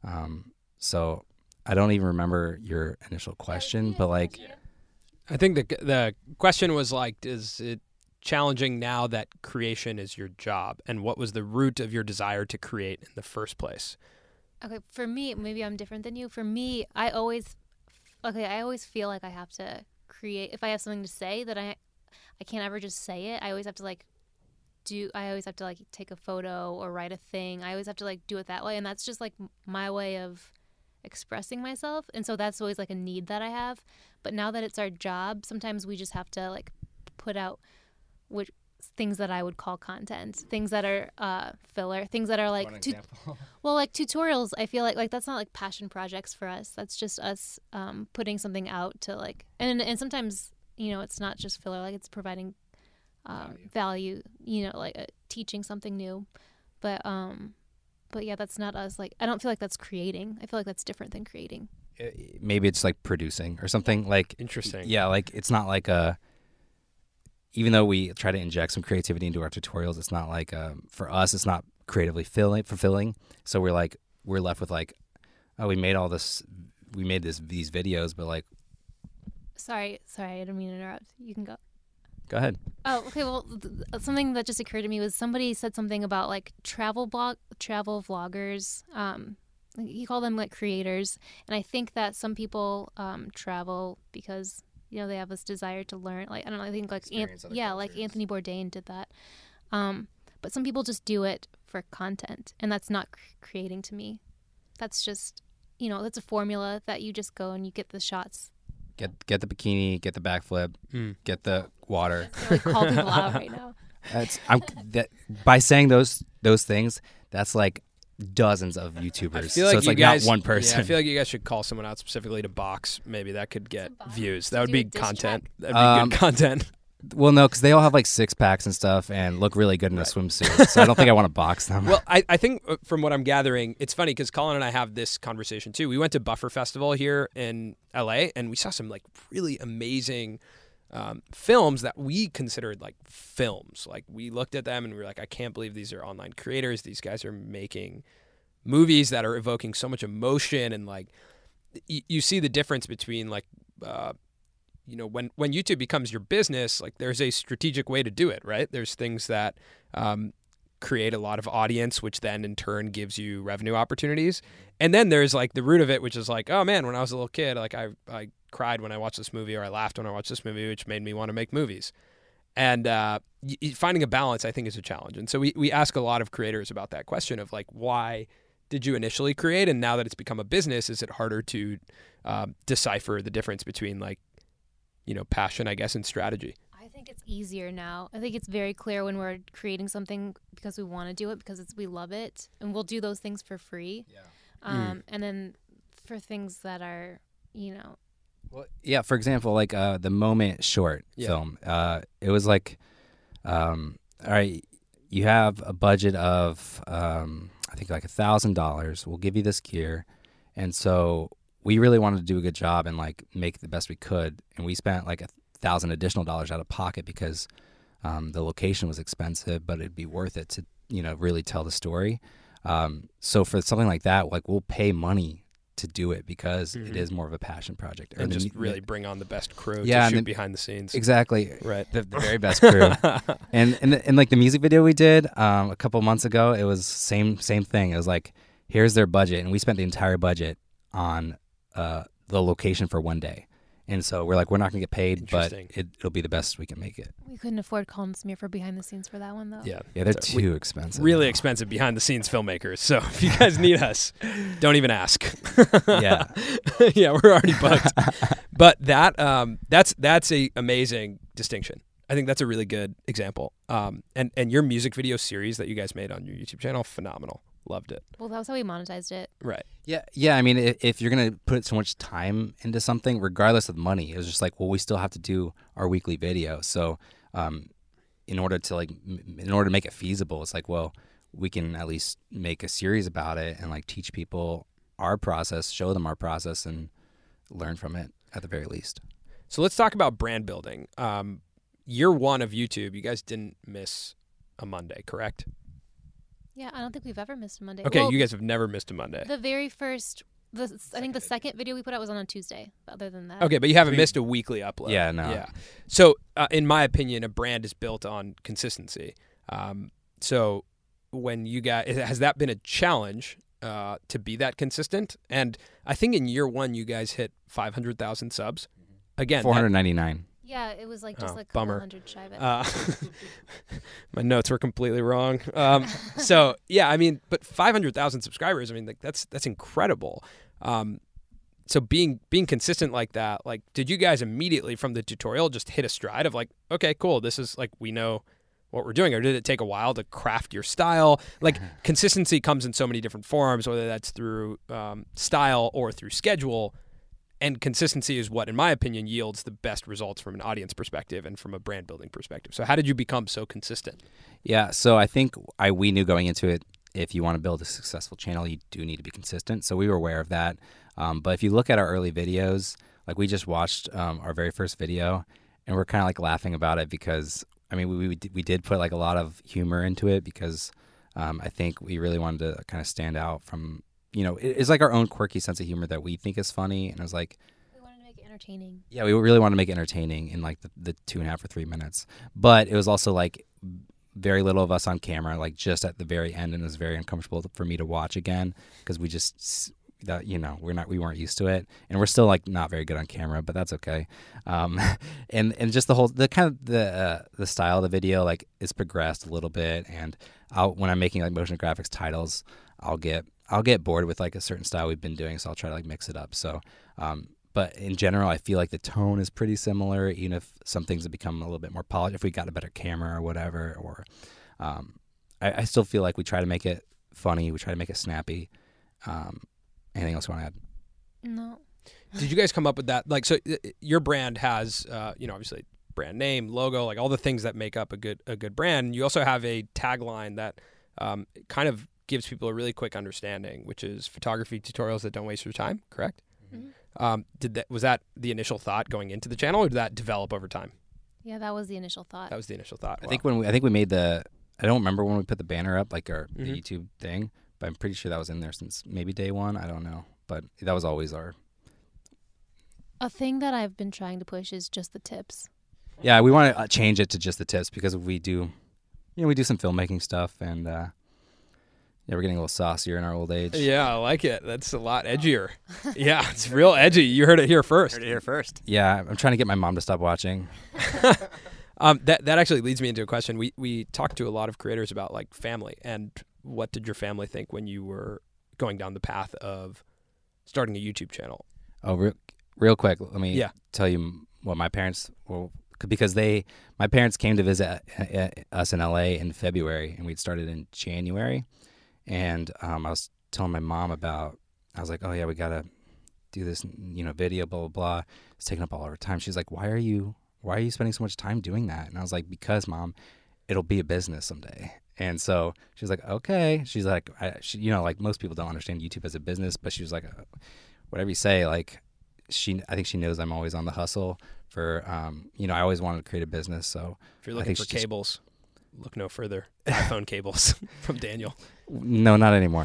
So I don't even remember your initial question, but like, I think the question was like, is it challenging now that creation is your job? And what was the root of your desire to create in the first place? Okay, for me, maybe I'm different than you. For me, I always feel like I have to create. If I have something to say, that I can't ever just say it. I always have to like take a photo or write a thing. I always have to like do it that way, and that's just like my way of expressing myself. And so that's always like a need that I have. But now that it's our job, sometimes we just have to like put out things that I would call content, things that are filler, things that are like like tutorials. I feel like that's not like passion projects for us. That's just us putting something out to like, and sometimes it's not just filler, like it's providing value, like teaching something new. But yeah, that's not us. Like, I don't feel like that's creating. I feel like that's different than creating. Maybe it's like producing or something. Like, interesting. Yeah, like it's not like even though we try to inject some creativity into our tutorials, it's not like for us, it's not creatively fulfilling. So we're left with like, oh, we made these videos, but like. Sorry, I didn't mean to interrupt. You can go. Go ahead. Oh, okay. Well, something that just occurred to me was somebody said something about like travel vloggers. You call them like creators, and I think that some people travel because they have this desire to learn. Like, I don't know. I think like like Anthony Bourdain did that. But some people just do it for content, and that's not creating to me. That's just that's a formula that you just go and you get the shots. Get the bikini, get the backflip, get the water. That's really call people out right now. By saying those things, that's like dozens of YouTubers. I feel like so it's like not one person. Yeah, I feel like you guys should call someone out specifically to box. Maybe that could get views. That would be content. That'd be good content. Well, no, because they all have like 6-packs and stuff and look really good in a swimsuit. So I don't think I want to box them. Well, I think from what I'm gathering, it's funny because Colin and I have this conversation too. We went to Buffer Festival here in LA and we saw some like really amazing films that we considered like films. Like we looked at them and we were like, I can't believe these are online creators. These guys are making movies that are evoking so much emotion, and like you see the difference between like when YouTube becomes your business, like there's a strategic way to do it, right? There's things that create a lot of audience, which then in turn gives you revenue opportunities. And then there's like the root of it, which is like, oh man, when I was a little kid, like I cried when I watched this movie, or I laughed when I watched this movie, which made me want to make movies. And finding a balance, I think, is a challenge. And so we ask a lot of creators about that question of like, why did you initially create? And now that it's become a business, is it harder to decipher the difference between like, passion, I guess, and strategy? I think it's easier now. I think it's very clear when we're creating something because we want to do it, because we love it, and we'll do those things for free. Yeah. And then for things that are, Well, yeah, for example, like the Moment short film. It was like, all right, you have a budget of, I think like $1,000. We'll give you this gear. And so we really wanted to do a good job and like make the best we could. And we spent like $1,000 additional dollars out of pocket because the location was expensive, but it'd be worth it to, really tell the story. So for something like that, like we'll pay money to do it because it is more of a passion project. And just really bring on the best crew yeah, to shoot behind the scenes. Exactly. Right. The very best crew. and like the music video we did a couple months ago, it was same thing. It was like, here's their budget. And we spent the entire budget on the location for one day. And so we're like, we're not going to get paid, but it'll be the best we can make it. We couldn't afford Colin Smear for behind the scenes for that one, though. Yeah, they're too expensive. Really expensive behind the scenes filmmakers. So if you guys need us, don't even ask. Yeah. Yeah, we're already booked. But that's a amazing distinction. I think that's a really good example. And your music video series that you guys made on your YouTube channel, phenomenal. Loved it. Well, that was how we monetized it. Right. Yeah. I mean, if you're gonna put so much time into something, regardless of money, it was just like, well, we still have to do our weekly video. So, in order to make it feasible, it's like, well, we can at least make a series about it and like teach people our process, show them our process, and learn from it at the very least. So let's talk about brand building. Year one of YouTube, you guys didn't miss a Monday, correct? Yeah, I don't think we've ever missed a Monday. Okay, well, you guys have never missed a Monday. The very first, I think the second video we put out was on a Tuesday. Other than that, Okay, but you haven't missed a weekly upload. Yeah, no. Yeah. So, in my opinion, a brand is built on consistency. So, when you guys, has that been a challenge to be that consistent? And I think in year one, you guys hit 500,000 subs. Again, 499. yeah, it was like just like bummer. 100 shy of it. My notes were completely wrong. So yeah, I mean, but 500,000 subscribers, I mean, like that's incredible. So being consistent like that, like, did you guys immediately from the tutorial just hit a stride of like, okay, cool, this is like, we know what we're doing, or did it take a while to craft your style? Like, consistency comes in so many different forms, whether that's through style or through schedule. And consistency is what, in my opinion, yields the best results from an audience perspective and from a brand building perspective. So how did you become so consistent? Yeah, so I think we knew going into it, if you want to build a successful channel, you do need to be consistent. So we were aware of that. But if you look at our early videos, like we just watched our very first video, and we're kind of like laughing about it because, I mean, we did put like a lot of humor into it because I think we really wanted to kind of stand out from, it's like our own quirky sense of humor that we think is funny. And it was like, We wanted to make it entertaining. yeah, we really wanted to make it entertaining in like the 2.5 or 3 minutes. But it was also like very little of us on camera, like just at the very end, and it was very uncomfortable for me to watch again because we just, we weren't used to it, and we're still like not very good on camera, but that's okay. And just the style of the video like is progressed a little bit, and when I'm making like motion graphics titles, I'll get bored with like a certain style we've been doing, so I'll try to like mix it up. So, but in general, I feel like the tone is pretty similar, even if some things have become a little bit more polished, if we got a better camera or whatever, or I still feel like we try to make it funny, we try to make it snappy. Anything else you want to add? No. Did you guys come up with that? Like, so your brand has, obviously brand name, logo, like all the things that make up a good brand. And you also have a tagline that kind of gives people a really quick understanding, which is photography tutorials that don't waste your time, correct? Mm-hmm. Was that the initial thought going into the channel, or did that develop over time? Yeah, that was the initial thought. That was the initial thought. I think we made I don't remember when we put the banner up, like the YouTube thing, but I'm pretty sure that was in there since maybe day one. I don't know, but that was always A thing that I've been trying to push is just the tips. Yeah, we want to change it to just the tips because we do some filmmaking stuff, and we're getting a little saucier in our old age. Yeah, I like it. That's a lot edgier. Yeah, it's real edgy. You heard it here first. Heard it here first. Yeah, I'm trying to get my mom to stop watching. That actually leads me into a question. We talked to a lot of creators about like family, and what did your family think when you were going down the path of starting a YouTube channel? Oh, real quick, let me Yeah. tell you what my parents because my parents came to visit us in LA in February, and we'd started in January. And I was telling my mom I was like, oh yeah, we gotta do this, video, blah blah blah. It's taking up all our time. She's like, why are you spending so much time doing that? And I was like, because Mom, it'll be a business someday. And so she's like, okay. She's like, like most people don't understand YouTube as a business, but she was like, whatever you say, like I think she knows I'm always on the hustle for, I always wanted to create a business. So If you're looking for cables, look no further. iPhone cables from Daniel. No, not anymore.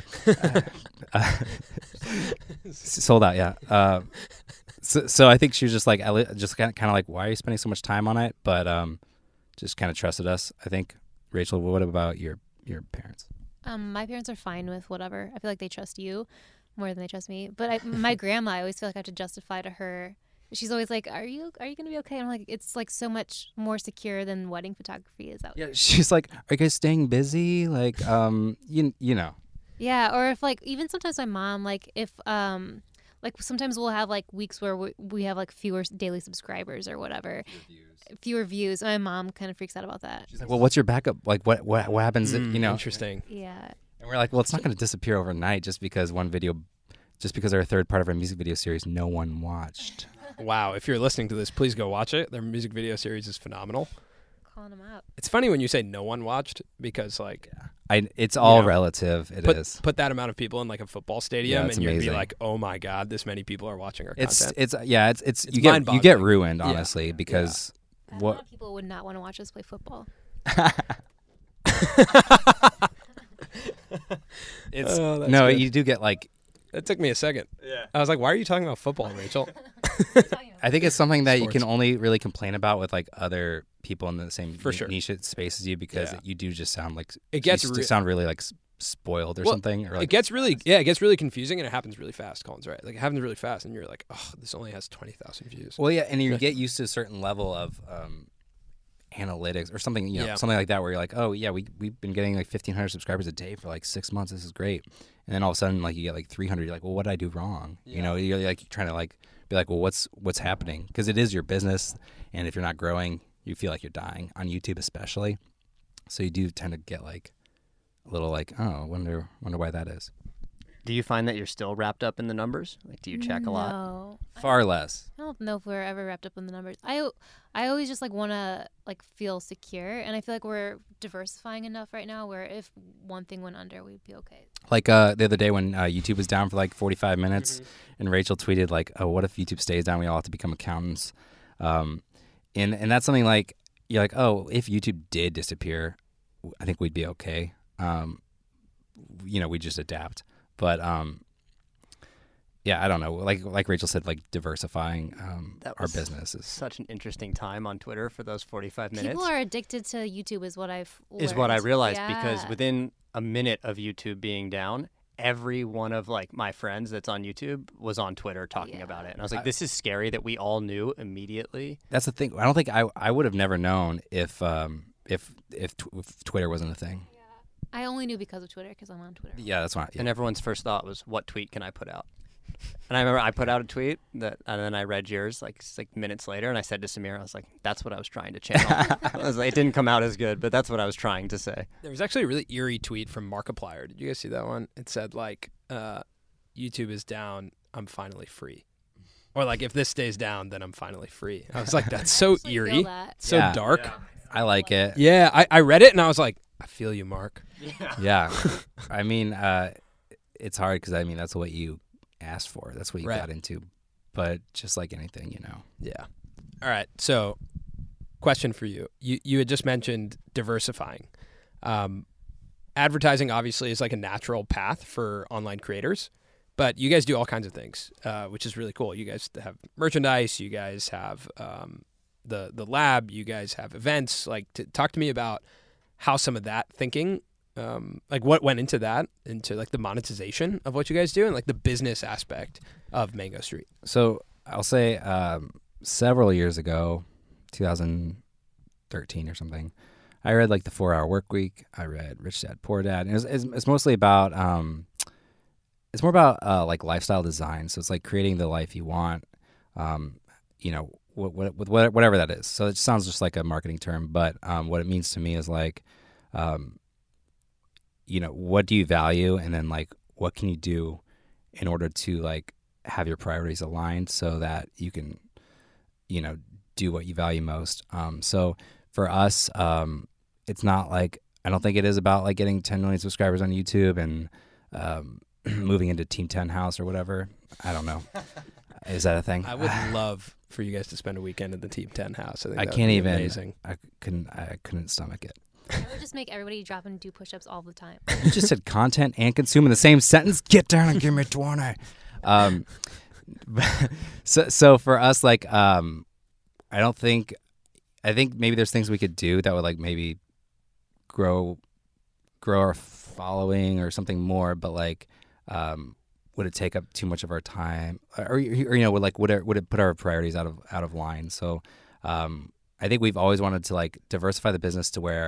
Sold out, yeah. So I think she was just like, just kind of like, why are you spending so much time on it? But just kind of trusted us, I think. Rachel, what about your parents? My parents are fine with whatever. I feel like they trust you more than they trust me. But my grandma, I always feel like I have to justify to her. She's always like, "Are you going to be okay?" And I'm like, "It's like so much more secure than wedding photography is out." Yeah, she's like, "Are you guys staying busy?" Like, you know. Yeah, or if like even sometimes my mom like if like sometimes we'll have like weeks where we have like fewer daily subscribers or whatever, fewer views. My mom kind of freaks out about that. She's like, "Well, what's your backup? Like, what happens? Interesting. Yeah. And we're like, "Well, it's not going to disappear overnight just because our third part of our music video series no one watched." Wow. If you're listening to this, please go watch it. Their music video series is phenomenal. Calling them out. It's funny when you say no one watched because like it's all relative. It is. Put that amount of people in like a football stadium it's and you'd be amazing. like, "Oh my god, this many people are watching our content." It's you mind-boggling. get ruined, honestly, because A lot of people would not want to watch us play football. That's no, good. you do get like. It took me a second. Yeah. I was like, "Why are you talking about football, Rachel?" I think it's something that Sports. you can only really complain about with like other people in the same For sure. niche space as you, because Yeah. you do just sound like It gets you sound really like spoiled or something. Or like, it gets really confusing and it happens really fast. Colin's right. Like it happens really fast and you're like, "Oh, this only has 20,000 views." well, yeah, and you get used to a certain level of analytics or something, something like that, where you're like, oh yeah, we've been getting like 1,500 subscribers a day for like 6 months. This is great. And then all of a sudden, like you get like 300. You're like, well, what did I do wrong? Yeah. You're like trying to like be like, well, what's happening? Because it is your business, and if you're not growing, you feel like you're dying on YouTube, especially. So you do tend to get like a little like, oh, wonder why that is. Do you find that you're still wrapped up in the numbers? Like, do you check a lot? No. Far less. I don't know if we're ever wrapped up in the numbers. I always just like want to like feel secure, and I feel like we're diversifying enough right now where if one thing went under, we'd be okay. Like the other day when YouTube was down for like 45 minutes, and Rachel tweeted like, "Oh, what if YouTube stays down? We all have to become accountants." And that's something like you're like, "Oh, if YouTube did disappear, I think we'd be okay." We just adapt. But yeah, I don't know. Like Rachel said, like diversifying That our was business is. Such an interesting time on Twitter for those 45 minutes. People are addicted to YouTube, is what I've learned. Is what I realized, Yeah. because within a minute of YouTube being down, every one of like my friends that's on YouTube was on Twitter talking about it, and I was like, "This is scary that we all knew immediately." That's the thing. I don't think I would have never known if Twitter wasn't a thing. I only knew because of Twitter, because I'm on Twitter. Yeah, that's why. Yeah. And everyone's first thought was, "What tweet can I put out?" And I remember I put out a tweet and then I read yours like minutes later, and I said to Samir, I was like, "That's what I was trying to channel." I was like, it didn't come out as good, but that's what I was trying to say. There was actually a really eerie tweet from Markiplier. Did you guys see that one? It said like, "YouTube is down. I'm finally free." Or like, "If this stays down, then I'm finally free." I was like, "That's so I eerie, feel that. so Yeah. dark." I like it. Yeah, I read it and I was like, "I feel you, Mark." Yeah. I mean, it's hard because that's what you asked for. That's what you Right. got into. But just like anything, Yeah. All right. So, question for you. You had just mentioned diversifying. Advertising obviously is like a natural path for online creators, but you guys do all kinds of things, which is really cool. You guys have merchandise. You guys have the lab. You guys have events. Like, talk to me about how some of that thinking, like what went into that, into like the monetization of what you guys do and like the business aspect of Mango Street. So I'll say several years ago, 2013, 13 or something. I read like The 4 Hour Workweek. I read Rich Dad Poor Dad. And it's mostly about it's more about like lifestyle design. So it's like creating the life you want. You know, whatever that is. So it sounds just like a marketing term, but what it means to me is like, you know, what do you value, and then like what can you do in order to like have your priorities aligned so that you can, you know, do what you value most. So for us, it's not like, I don't think it is about like getting 10 million subscribers on YouTube and moving into Team 10 House or whatever. I don't know. Is that a thing? I would love for you guys to spend a weekend in the Team 10 House. I think I that can't would be even. Amazing. I couldn't stomach it. I would just make everybody drop and do push-ups all the time. You just said content and consume in the same sentence. Get down and give me 20. So for us, like, I think maybe there's things we could do that would like maybe grow our following or something more, but like, would it take up too much of our time, or you know, would it put our priorities out of line? So, I think we've always wanted to like diversify the business to where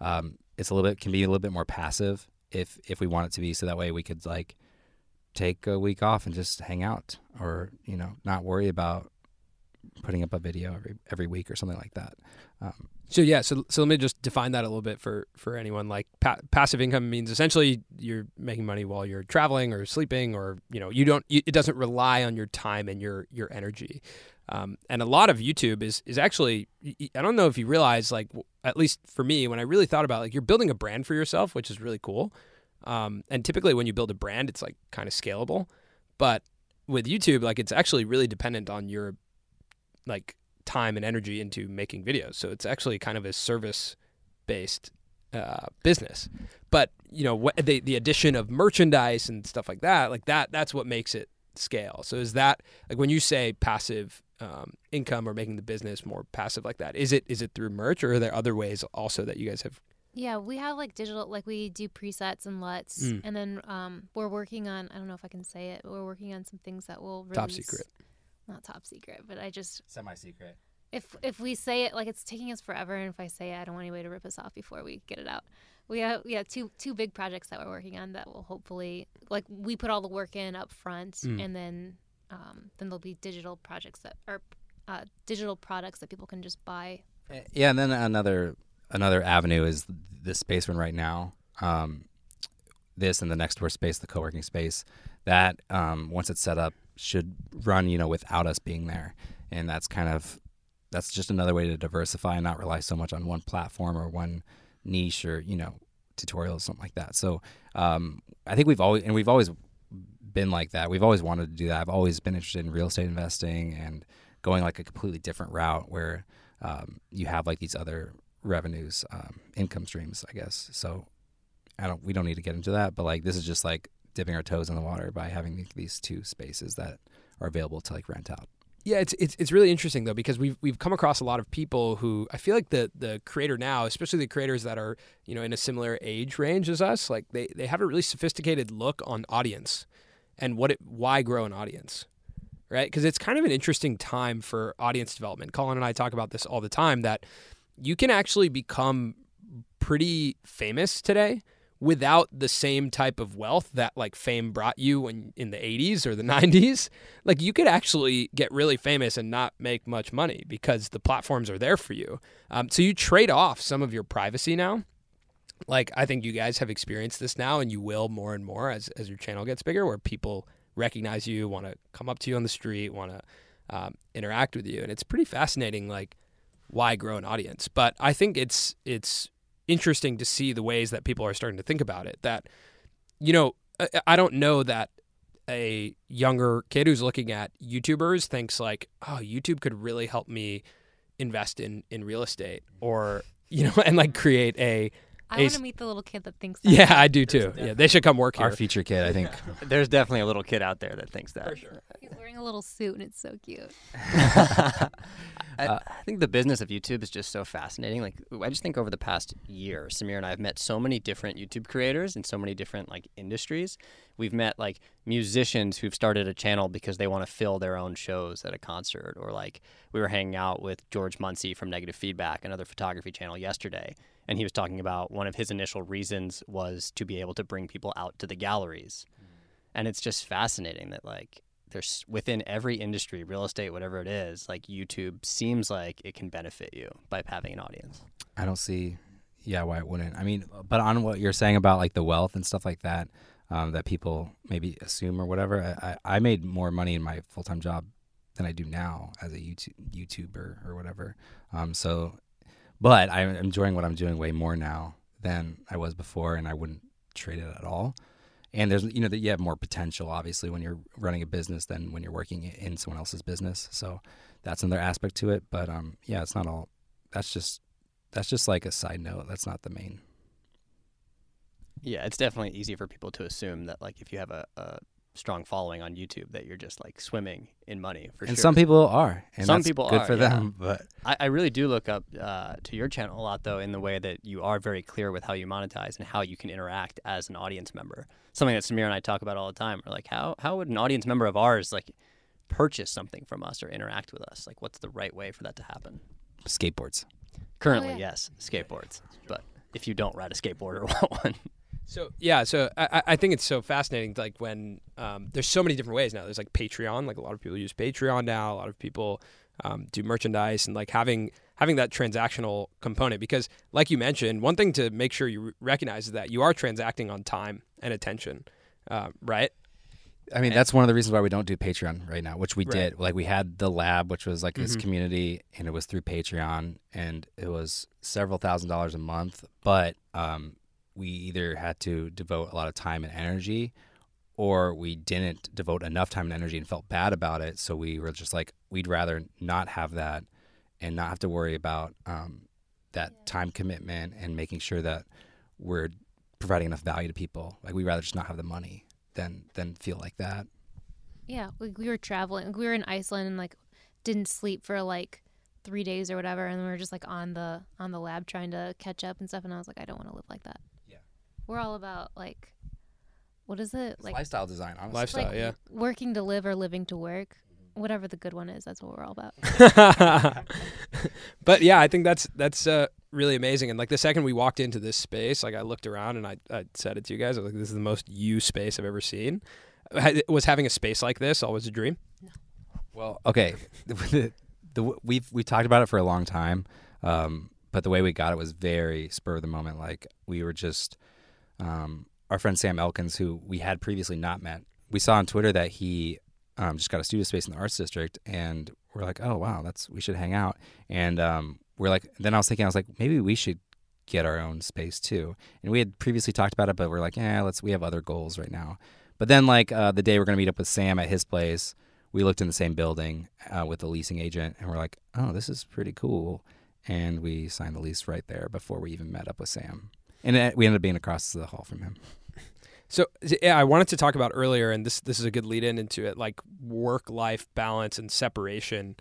can be a little bit more passive if we want it to be, so that way we could like take a week off and just hang out, or you know, not worry about putting up a video every week or something like that. So let me just define that a little bit for anyone. Like passive income means essentially you're making money while you're traveling or sleeping, or you know, it doesn't rely on your time and your energy. And a lot of YouTube is actually, I don't know if you realize, like, at least for me, when I really thought about, like, you're building a brand for yourself, which is really cool. And typically when you build a brand, it's like kind of scalable. But with YouTube, like, it's actually really dependent on your like time and energy into making videos. So it's actually kind of a service-based business. But you know, the addition of merchandise and stuff like that's what makes it scale. So is that, like, when you say passive income or making the business more passive like that, is it through merch, or are there other ways also that you guys have? Yeah, we have like digital, like we do presets and LUTs, and then we're working on, I don't know if I can say it, but we're working on some things that will release. Top secret. Not top secret, but I just Semi-secret. If we say it, like, it's taking us forever, and if I say it, I don't want anybody to rip us off before we get it out. We have two big projects that we're working on that will hopefully, like, we put all the work in up front, and then there'll be digital projects that are digital products that people can just buy. Yeah, and then another avenue is this space we're in right now. This and the next door space, the co-working space, that once it's set up should run, you know, without us being there, and that's just another way to diversify and not rely so much on one platform or one niche or, you know, tutorials, something like that. So I think we've always been like that. We've always wanted to do that. I've always been interested in real estate investing and going like a completely different route where you have like these other revenues, income streams, I guess. So we don't need to get into that, but like this is just like dipping our toes in the water by having these two spaces that are available to like rent out. Yeah, it's really interesting though, because we've come across a lot of people who, I feel like the creator now, especially the creators that are, you know, in a similar age range as us, like they have a really sophisticated look on audience and why grow an audience, right? Because it's kind of an interesting time for audience development. Colin and I talk about this all the time, that you can actually become pretty famous today without the same type of wealth that like fame brought you in the 80s or the 90s. Like, you could actually get really famous and not make much money because the platforms are there for you. So you trade off some of your privacy now. Like, I think you guys have experienced this now, and you will more and more as your channel gets bigger, where people recognize you, want to come up to you on the street, want to interact with you. And it's pretty fascinating, like, why grow an audience. But I think it's interesting to see the ways that people are starting to think about it. That, you know, I don't know that a younger kid who's looking at YouTubers thinks like, oh, YouTube could really help me invest in real estate, or, you know, and like create I want to meet the little kid that thinks that. Yeah, I do too. Yeah, they should come work here. Our future kid, I think. There's definitely a little kid out there that thinks that. For sure. He's wearing a little suit and it's so cute. I think the business of YouTube is just so fascinating. Like, I just think over the past year, Samir and I have met so many different YouTube creators in so many different like industries. We've met like musicians who've started a channel because they want to fill their own shows at a concert, or like we were hanging out with George Muncie from Negative Feedback, another photography channel, yesterday, and he was talking about one of his initial reasons was to be able to bring people out to the galleries. And it's just fascinating that like there's within every industry, real estate, whatever it is, like YouTube seems like it can benefit you by having an audience. I don't see, why it wouldn't. I mean, but on what you're saying about like the wealth and stuff like that, that people maybe assume or whatever, I made more money in my full-time job than I do now as a YouTuber or whatever. But I'm enjoying what I'm doing way more now than I was before, and I wouldn't trade it at all. And there's, you have more potential, obviously, when you're running a business than when you're working in someone else's business. So that's another aspect to it. But it's not all. That's just like a side note. That's not the main. Yeah, it's definitely easy for people to assume that like if you have a strong following on YouTube that you're just like swimming in money for sure. And some people are. And some that's people good are, for them. But I really do look up to your channel a lot, though, in the way that you are very clear with how you monetize and how you can interact as an audience member. Something that Samir and I talk about all the time. We're like, how would an audience member of ours like purchase something from us or interact with us? Like, what's the right way for that to happen? skateboards. Currently, Oh, yeah. yes, skateboards. But if you don't ride a skateboard or want one. So I think it's so fascinating. Like when there's so many different ways now. There's like Patreon. Like a lot of people use Patreon now. A lot of people do merchandise, and like having that transactional component. Because like you mentioned, one thing to make sure you recognize is that you are transacting on time and attention, right? I mean, that's one of the reasons why we don't do Patreon right now, which we Right. did. Like we had the lab, which was like this Mhm. community, and it was through Patreon, and it was several $1,000s a month. But we either had to devote a lot of time and energy, or we didn't devote enough time and energy and felt bad about it. So we were just like, we'd rather not have that and not have to worry about that time commitment and making sure that we're providing enough value to people. Like we'd rather just not have the money than feel like that. Yeah, we were traveling. We were in Iceland and like didn't sleep for like 3 days or whatever, and we were just like on the lab trying to catch up and stuff. And I was like, I don't want to live like that. Yeah. We're all about like, what is it It's like? lifestyle design, honestly. Lifestyle. Like yeah. working to live or living to work, whatever the good one is. That's what we're all about. But yeah, I think that's really amazing. And like the second we walked into this space, like I looked around and I said it to you guys. I was like, this is the most you space I've ever seen. Was having a space like this always a dream? Well, okay. We've talked about it for a long time, but the way we got it was very spur of the moment. Like we were just our friend Sam Elkins, who we had previously not met. We saw on Twitter that he just got a studio space in the Arts District, and we're like, oh wow, we should hang out. And we're like, then I was like, maybe we should get our own space too. And we had previously talked about it, but we're like, we have other goals right now. But then like the day we're gonna meet up with Sam at his place, we looked in the same building with the leasing agent, and we're like, oh, this is pretty cool. And we signed the lease right there before we even met up with Sam. And we ended up being across the hall from him. So yeah, I wanted to talk about earlier, and this is a good lead in into it, like work-life balance and separation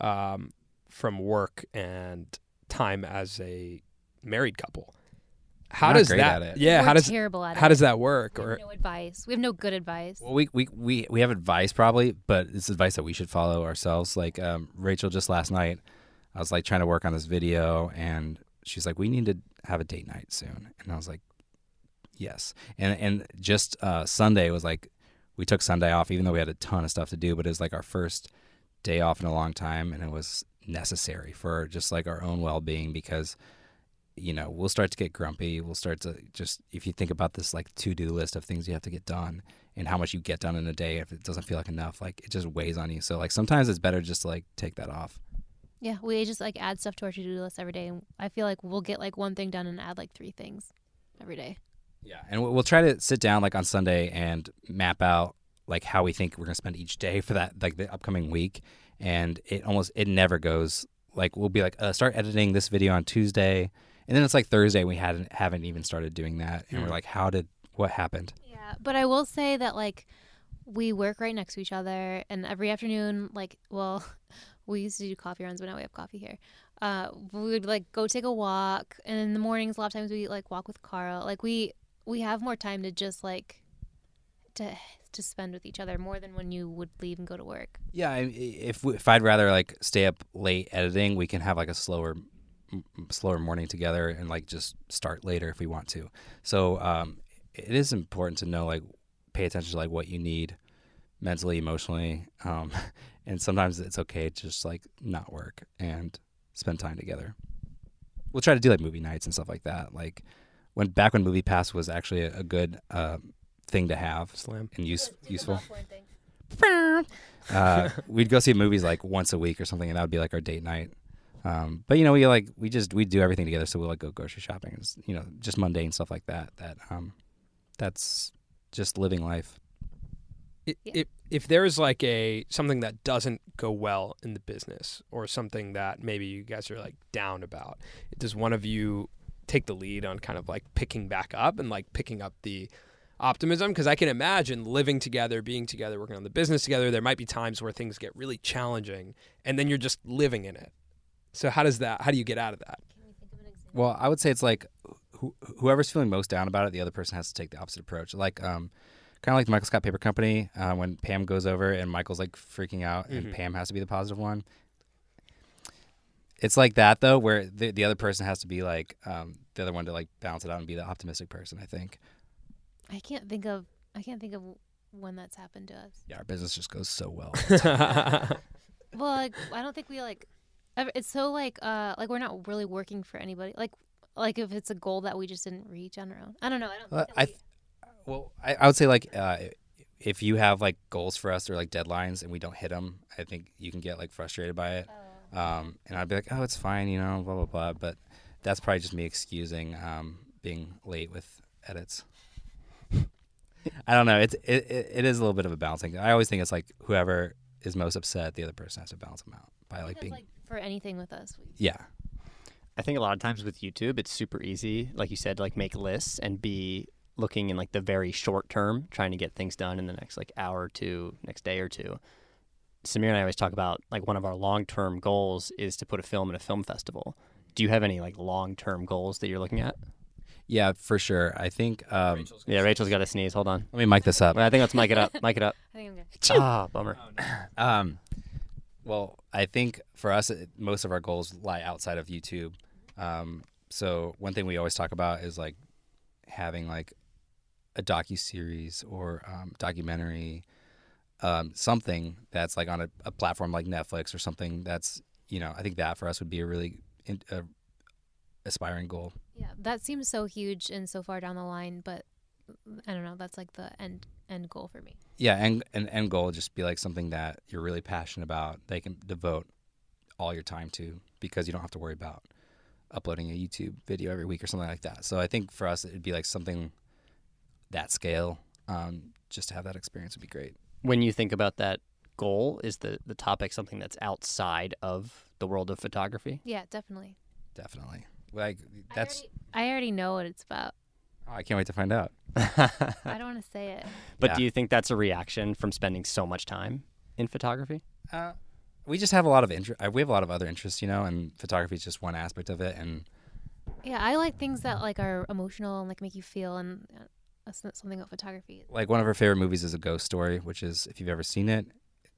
from work and time as a married couple. How Not does great that? at it. Yeah, We're how does terrible at it. how does that work? We Or have no advice. We have no good advice. Well, we have advice probably, but it's advice that we should follow ourselves. Like Rachel, just last night, I was like trying to work on this video, and she's like, "We need to have a date night soon," and I was like, "Yes." And just Sunday was like, we took Sunday off, even though we had a ton of stuff to do, but it was like our first day off in a long time, and it was necessary for just like our own well-being because. We'll start to get grumpy. We'll start to just, if you think about this like to-do list of things you have to get done and how much you get done in a day, if it doesn't feel like enough, like it just weighs on you. So like sometimes it's better just to like take that off. Yeah, we just like add stuff to our to-do list every day, and I feel like we'll get like one thing done and add like 3 things every day. Yeah. And we'll try to sit down like on Sunday and map out like how we think we're going to spend each day for that, like the upcoming week. And it never goes like, we'll be like, start editing this video on Tuesday. And then it's like Thursday, we haven't even started doing that. And we're like, what happened? Yeah, but I will say that like we work right next to each other, and every afternoon, like, well, we used to do coffee runs, but now we have coffee here. We would like go take a walk, and in the mornings, a lot of times we like walk with Carl. Like we have more time to just like to spend with each other more than when you would leave and go to work. Yeah, if I'd rather like stay up late editing, we can have like a slower morning together and like just start later if we want to. So it is important to know, like, pay attention to like what you need mentally, emotionally, and sometimes it's okay to just like not work and spend time together. We'll try to do like movie nights and stuff like that. Like back when MoviePass was actually a good thing to have Slam. and useful. We'd go see movies like once a week or something, and that would be like our date night. But you know, we do everything together. So we'll like go grocery shopping, and, you know, just mundane stuff like that. That's just living life. If there's like something that doesn't go well in the business, or something that maybe you guys are like down about, does one of you take the lead on kind of like picking back up and like picking up the optimism? Because I can imagine living together, being together, working on the business together, there might be times where things get really challenging, and then you're just living in it. So how do you get out of that? Well, I would say it's like whoever's feeling most down about it, the other person has to take the opposite approach. Like kind of like the Michael Scott Paper Company, when Pam goes over and Michael's like freaking out, and Pam has to be the positive one. It's like that though, where the other person has to be like the other one to like balance it out and be the optimistic person, I think. I can't think of when that's happened to us. Yeah, our business just goes so well. Well, like, I don't think we like ever, it's so like we're not really working for anybody. Like if it's a goal that we just didn't reach on our own. I don't know. I don't think I would say like if you have like goals for us or like deadlines and we don't hit them, I think you can get like frustrated by it. And I'd be like, oh, it's fine, you know, blah blah blah. But that's probably just me excusing being late with edits. I don't know. It is a little bit of a balancing. I always think it's like whoever is most upset, the other person has to balance them out by like being. like for anything with us. Yeah. I think a lot of times with YouTube, it's super easy, like you said, to like make lists and be looking in like the very short term, trying to get things done in the next like hour or two, next day or two. Samir and I always talk about like one of our long-term goals is to put a film in a film festival. Do you have any like long-term goals that you're looking at? Yeah, for sure. I think. Rachel's got to sneeze. Hold on. Let me mic this up. Well, I think let's mic it up. Mic it up. I think I'm good. Ah, bummer. Well, I think for us, most of our goals lie outside of YouTube. So one thing we always talk about is like having like a docuseries or documentary, something that's like on a platform like Netflix or something that's, you know, I think that for us would be a really aspiring goal. Yeah, that seems so huge and so far down the line, but I don't know. That's like the end goal for me. Yeah, and end goal would just be like something that you're really passionate about. They can devote all your time to because you don't have to worry about uploading a YouTube video every week or something like that. So I think for us, it'd be like something that scale. Just to have that experience would be great. When you think about that goal, is the topic something that's outside of the world of photography? Yeah, definitely. Definitely. Like that's. I already know what it's about. Oh, I can't wait to find out. I don't want to say it. But Yeah. do you think that's a reaction from spending so much time in photography? We just have a lot of interest. We have a lot of other interests, you know, and photography is just one aspect of it. And Yeah, I like things that like are emotional and like make you feel, and that's not something about photography. like one of our favorite movies is A Ghost Story, which is, if you've ever seen it,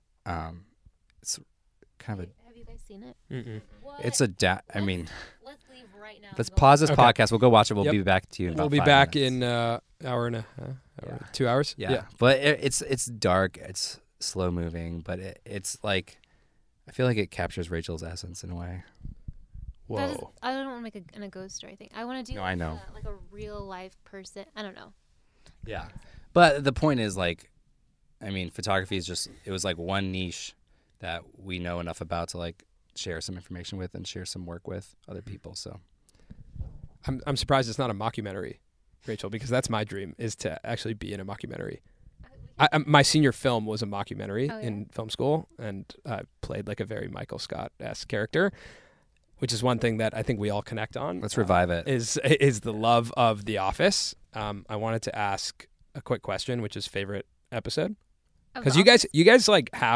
it's kind of Have you guys seen it? Mm-mm. it's I mean, Let's leave right now. let's pause this Okay. podcast. We'll go watch it. We'll Yep. be back to you in about We'll be 5 back minutes. in hour and Yeah. 2 hours. Yeah. But it's dark. It's slow moving, but it's like, I feel like it captures Rachel's essence in a way. Whoa. I don't want to make a ghost story thing. I want to do No, like, I know. like a real life person. I don't know. Yeah. But the point is, like, I mean, photography is just, it was like one niche that we know enough about to like share some information with and share some work with other people. So I'm surprised it's not a mockumentary, Rachel, because that's my dream, is to actually be in a mockumentary. My senior film was a mockumentary Oh, yeah? in film school, and I played like a very Michael Scott-esque character, which is one thing that I think we all connect on. let's revive it. Is the love of The Office. I wanted to ask a quick question, which is favorite episode, Of because The you guys like have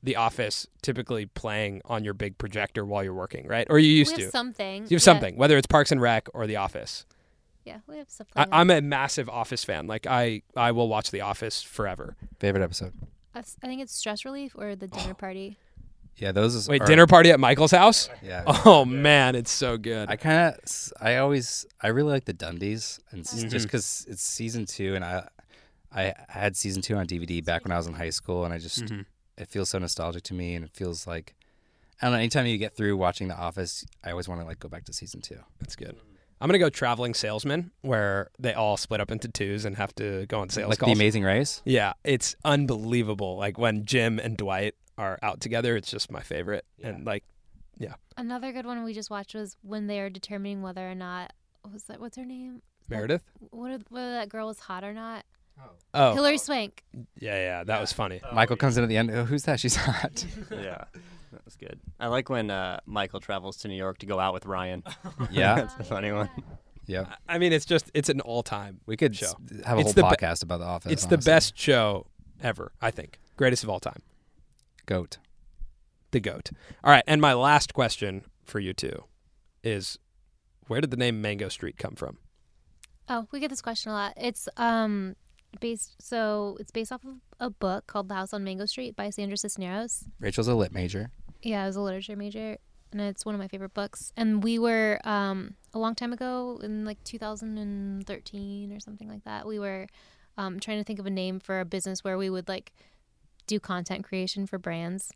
The Office typically playing on your big projector while you're working, right? Or you used we to. have something. You have something, whether it's Parks and Rec or The Office. Yeah, we have something. I'm a massive Office fan. Like I will watch The Office forever. Favorite episode? I think it's Stress Relief or the dinner party. Yeah, those. Wait, dinner party at Michael's house? Yeah. Oh man, it's so good. I really like the Dundies, and it's just because it's season 2, and I had season 2 on DVD back when I was in high school, and I just it feels so nostalgic to me, and it feels like I don't know. Anytime you get through watching The Office, I always want to like go back to season 2. That's good. I'm gonna go Traveling Salesman, where they all split up into twos and have to go on sales Like calls. The Amazing Race. Yeah, it's unbelievable. Like when Jim and Dwight are out together, it's just my favorite. Yeah. And like, Another good one we just watched was when they are determining whether or not what's her name? Meredith. Whether that girl was hot or not. Oh, Hillary Swank. yeah, that was funny. Michael comes in at the end. Oh, who's that? She's hot. Yeah, that was good. I like when Michael travels to New York to go out with Ryan. Yeah. That's a funny one. Yeah. I mean, it's an all-time. We could show. have a It's whole the be- podcast about The Office. It's the honestly. best show ever, I think. Greatest of all time. GOAT. The GOAT. All right, and my last question for you two is, where did the name Mango Street come from? Oh, we get this question a lot. It's based off of a book called The House on Mango Street by Sandra Cisneros. Rachel's a lit major. Yeah, I was a literature major, and it's one of my favorite books. And we were a long time ago in like 2013 or something like that. We were trying to think of a name for a business where we would like do content creation for brands.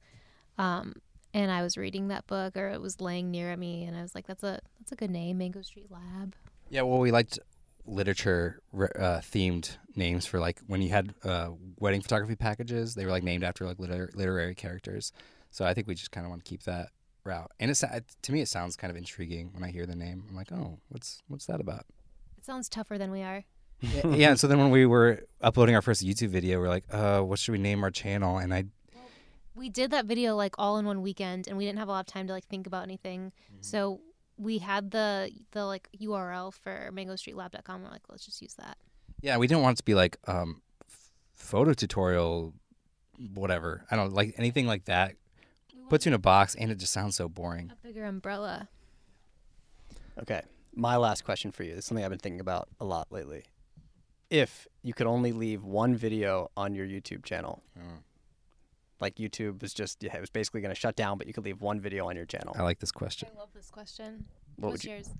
And I was reading that book, or it was laying near at me, and I was like, "That's a good name, Mango Street Lab." Yeah, well, we liked literature themed names for like when you had wedding photography packages. They were like named after like literary characters. So I think we just kind of want to keep that route. And to me, it sounds kind of intriguing when I hear the name. I'm like, oh, what's that about? It sounds tougher than we are. Yeah. And so then when we were uploading our first YouTube video, we're like, what should we name our channel? And We did that video like all in one weekend, and we didn't have a lot of time to like think about anything. So we had the like URL for mangostreetlab.com. We're like, let's just use that. yeah, we didn't want it to be like photo tutorial, whatever. I don't like anything like that. Puts you in a box, and it just sounds so boring. A bigger umbrella. Okay, my last question for you. This is something I've been thinking about a lot lately. If you could only leave one video on your YouTube channel, like YouTube was it was basically going to shut down, but you could leave one video on your channel. I like this question. I love this question. What What's would you- yours?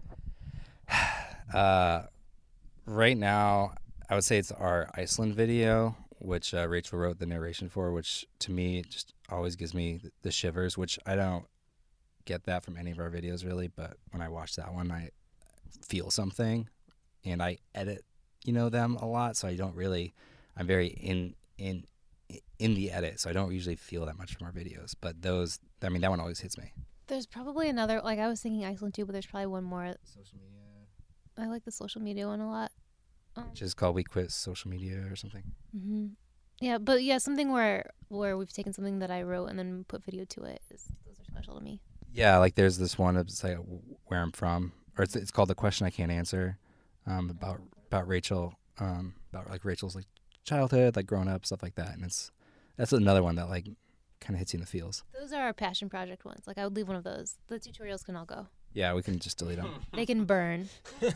Right now, I would say it's our Iceland video, which Rachel wrote the narration for, which to me just always gives me the shivers, which I don't get that from any of our videos really, but when I watch that one, I feel something, and I edit, them a lot, so I don't really, I'm very in the edit, so I don't usually feel that much from our videos, but that one always hits me. There's probably another, like I was thinking Iceland too, but there's probably one more. Social media. I like the social media one a lot. Which is called We Quit Social Media or something. Mm-hmm. Yeah, but yeah, something where we've taken something that I wrote and then put video to it. Those are special to me. Yeah, like there's this one it's like where I'm from, or it's called The Question I Can't Answer, about Rachel, about like Rachel's like childhood, like growing up, stuff like that, and that's another one that like kind of hits you in the feels. Those are our passion project ones. Like I would leave one of those. The tutorials can all go. Yeah, we can just delete them. They can burn.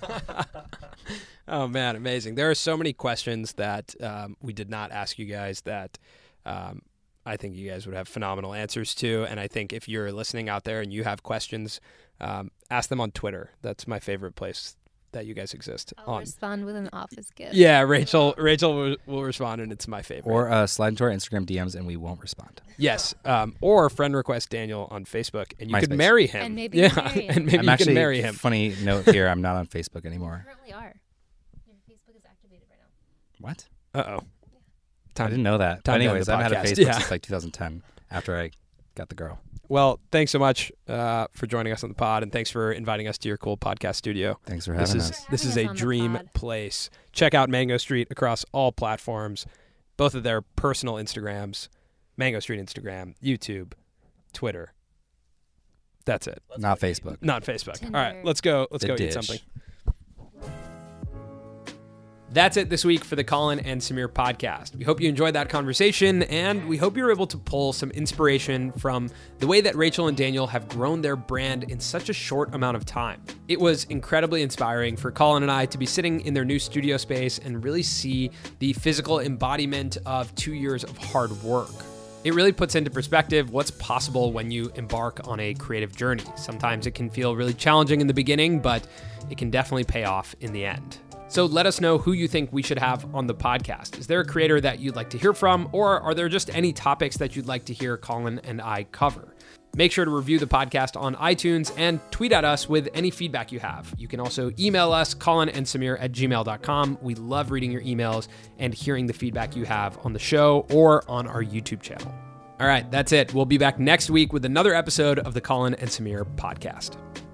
Oh man, amazing! There are so many questions that we did not ask you guys that I think you guys would have phenomenal answers to. And I think if you're listening out there and you have questions, ask them on Twitter. That's my favorite place that you guys exist I'll on. respond with an office gift. Yeah, Rachel will respond, and it's my favorite. Or slide into our Instagram DMs and we won't respond. Yes, or friend request Daniel on Facebook, and you could MySpace. marry him. And maybe you can marry him. and maybe I'm you actually, can marry him. funny note here, I'm not on Facebook You anymore. currently are. Your Facebook is activated right now. What? Uh-oh. I didn't know that. But time to end anyways, the I've had a podcast. Facebook Yeah. since like 2010 after I got the girl. Well, thanks so much for joining us on the pod, and thanks for inviting us to your cool podcast studio. Thanks for having us. This is Having a us on the dream pod. place. Check out Mango Street across all platforms, both of their personal Instagrams, Mango Street Instagram, YouTube, Twitter. That's it. Not Facebook. Not Facebook. Tinder. All right, let's go. Let's The go eat dish. something. That's it this week for the Colin and Samir podcast. We hope you enjoyed that conversation, and we hope you're able to pull some inspiration from the way that Rachel and Daniel have grown their brand in such a short amount of time. It was incredibly inspiring for Colin and I to be sitting in their new studio space and really see the physical embodiment of 2 years of hard work. It really puts into perspective what's possible when you embark on a creative journey. Sometimes it can feel really challenging in the beginning, but it can definitely pay off in the end. So let us know who you think we should have on the podcast. Is there a creator that you'd like to hear from, or are there just any topics that you'd like to hear Colin and I cover? Make sure to review the podcast on iTunes and tweet at us with any feedback you have. You can also email us, colinandsamir@gmail.com. We love reading your emails and hearing the feedback you have on the show or on our YouTube channel. All right, that's it. We'll be back next week with another episode of the Colin and Samir podcast.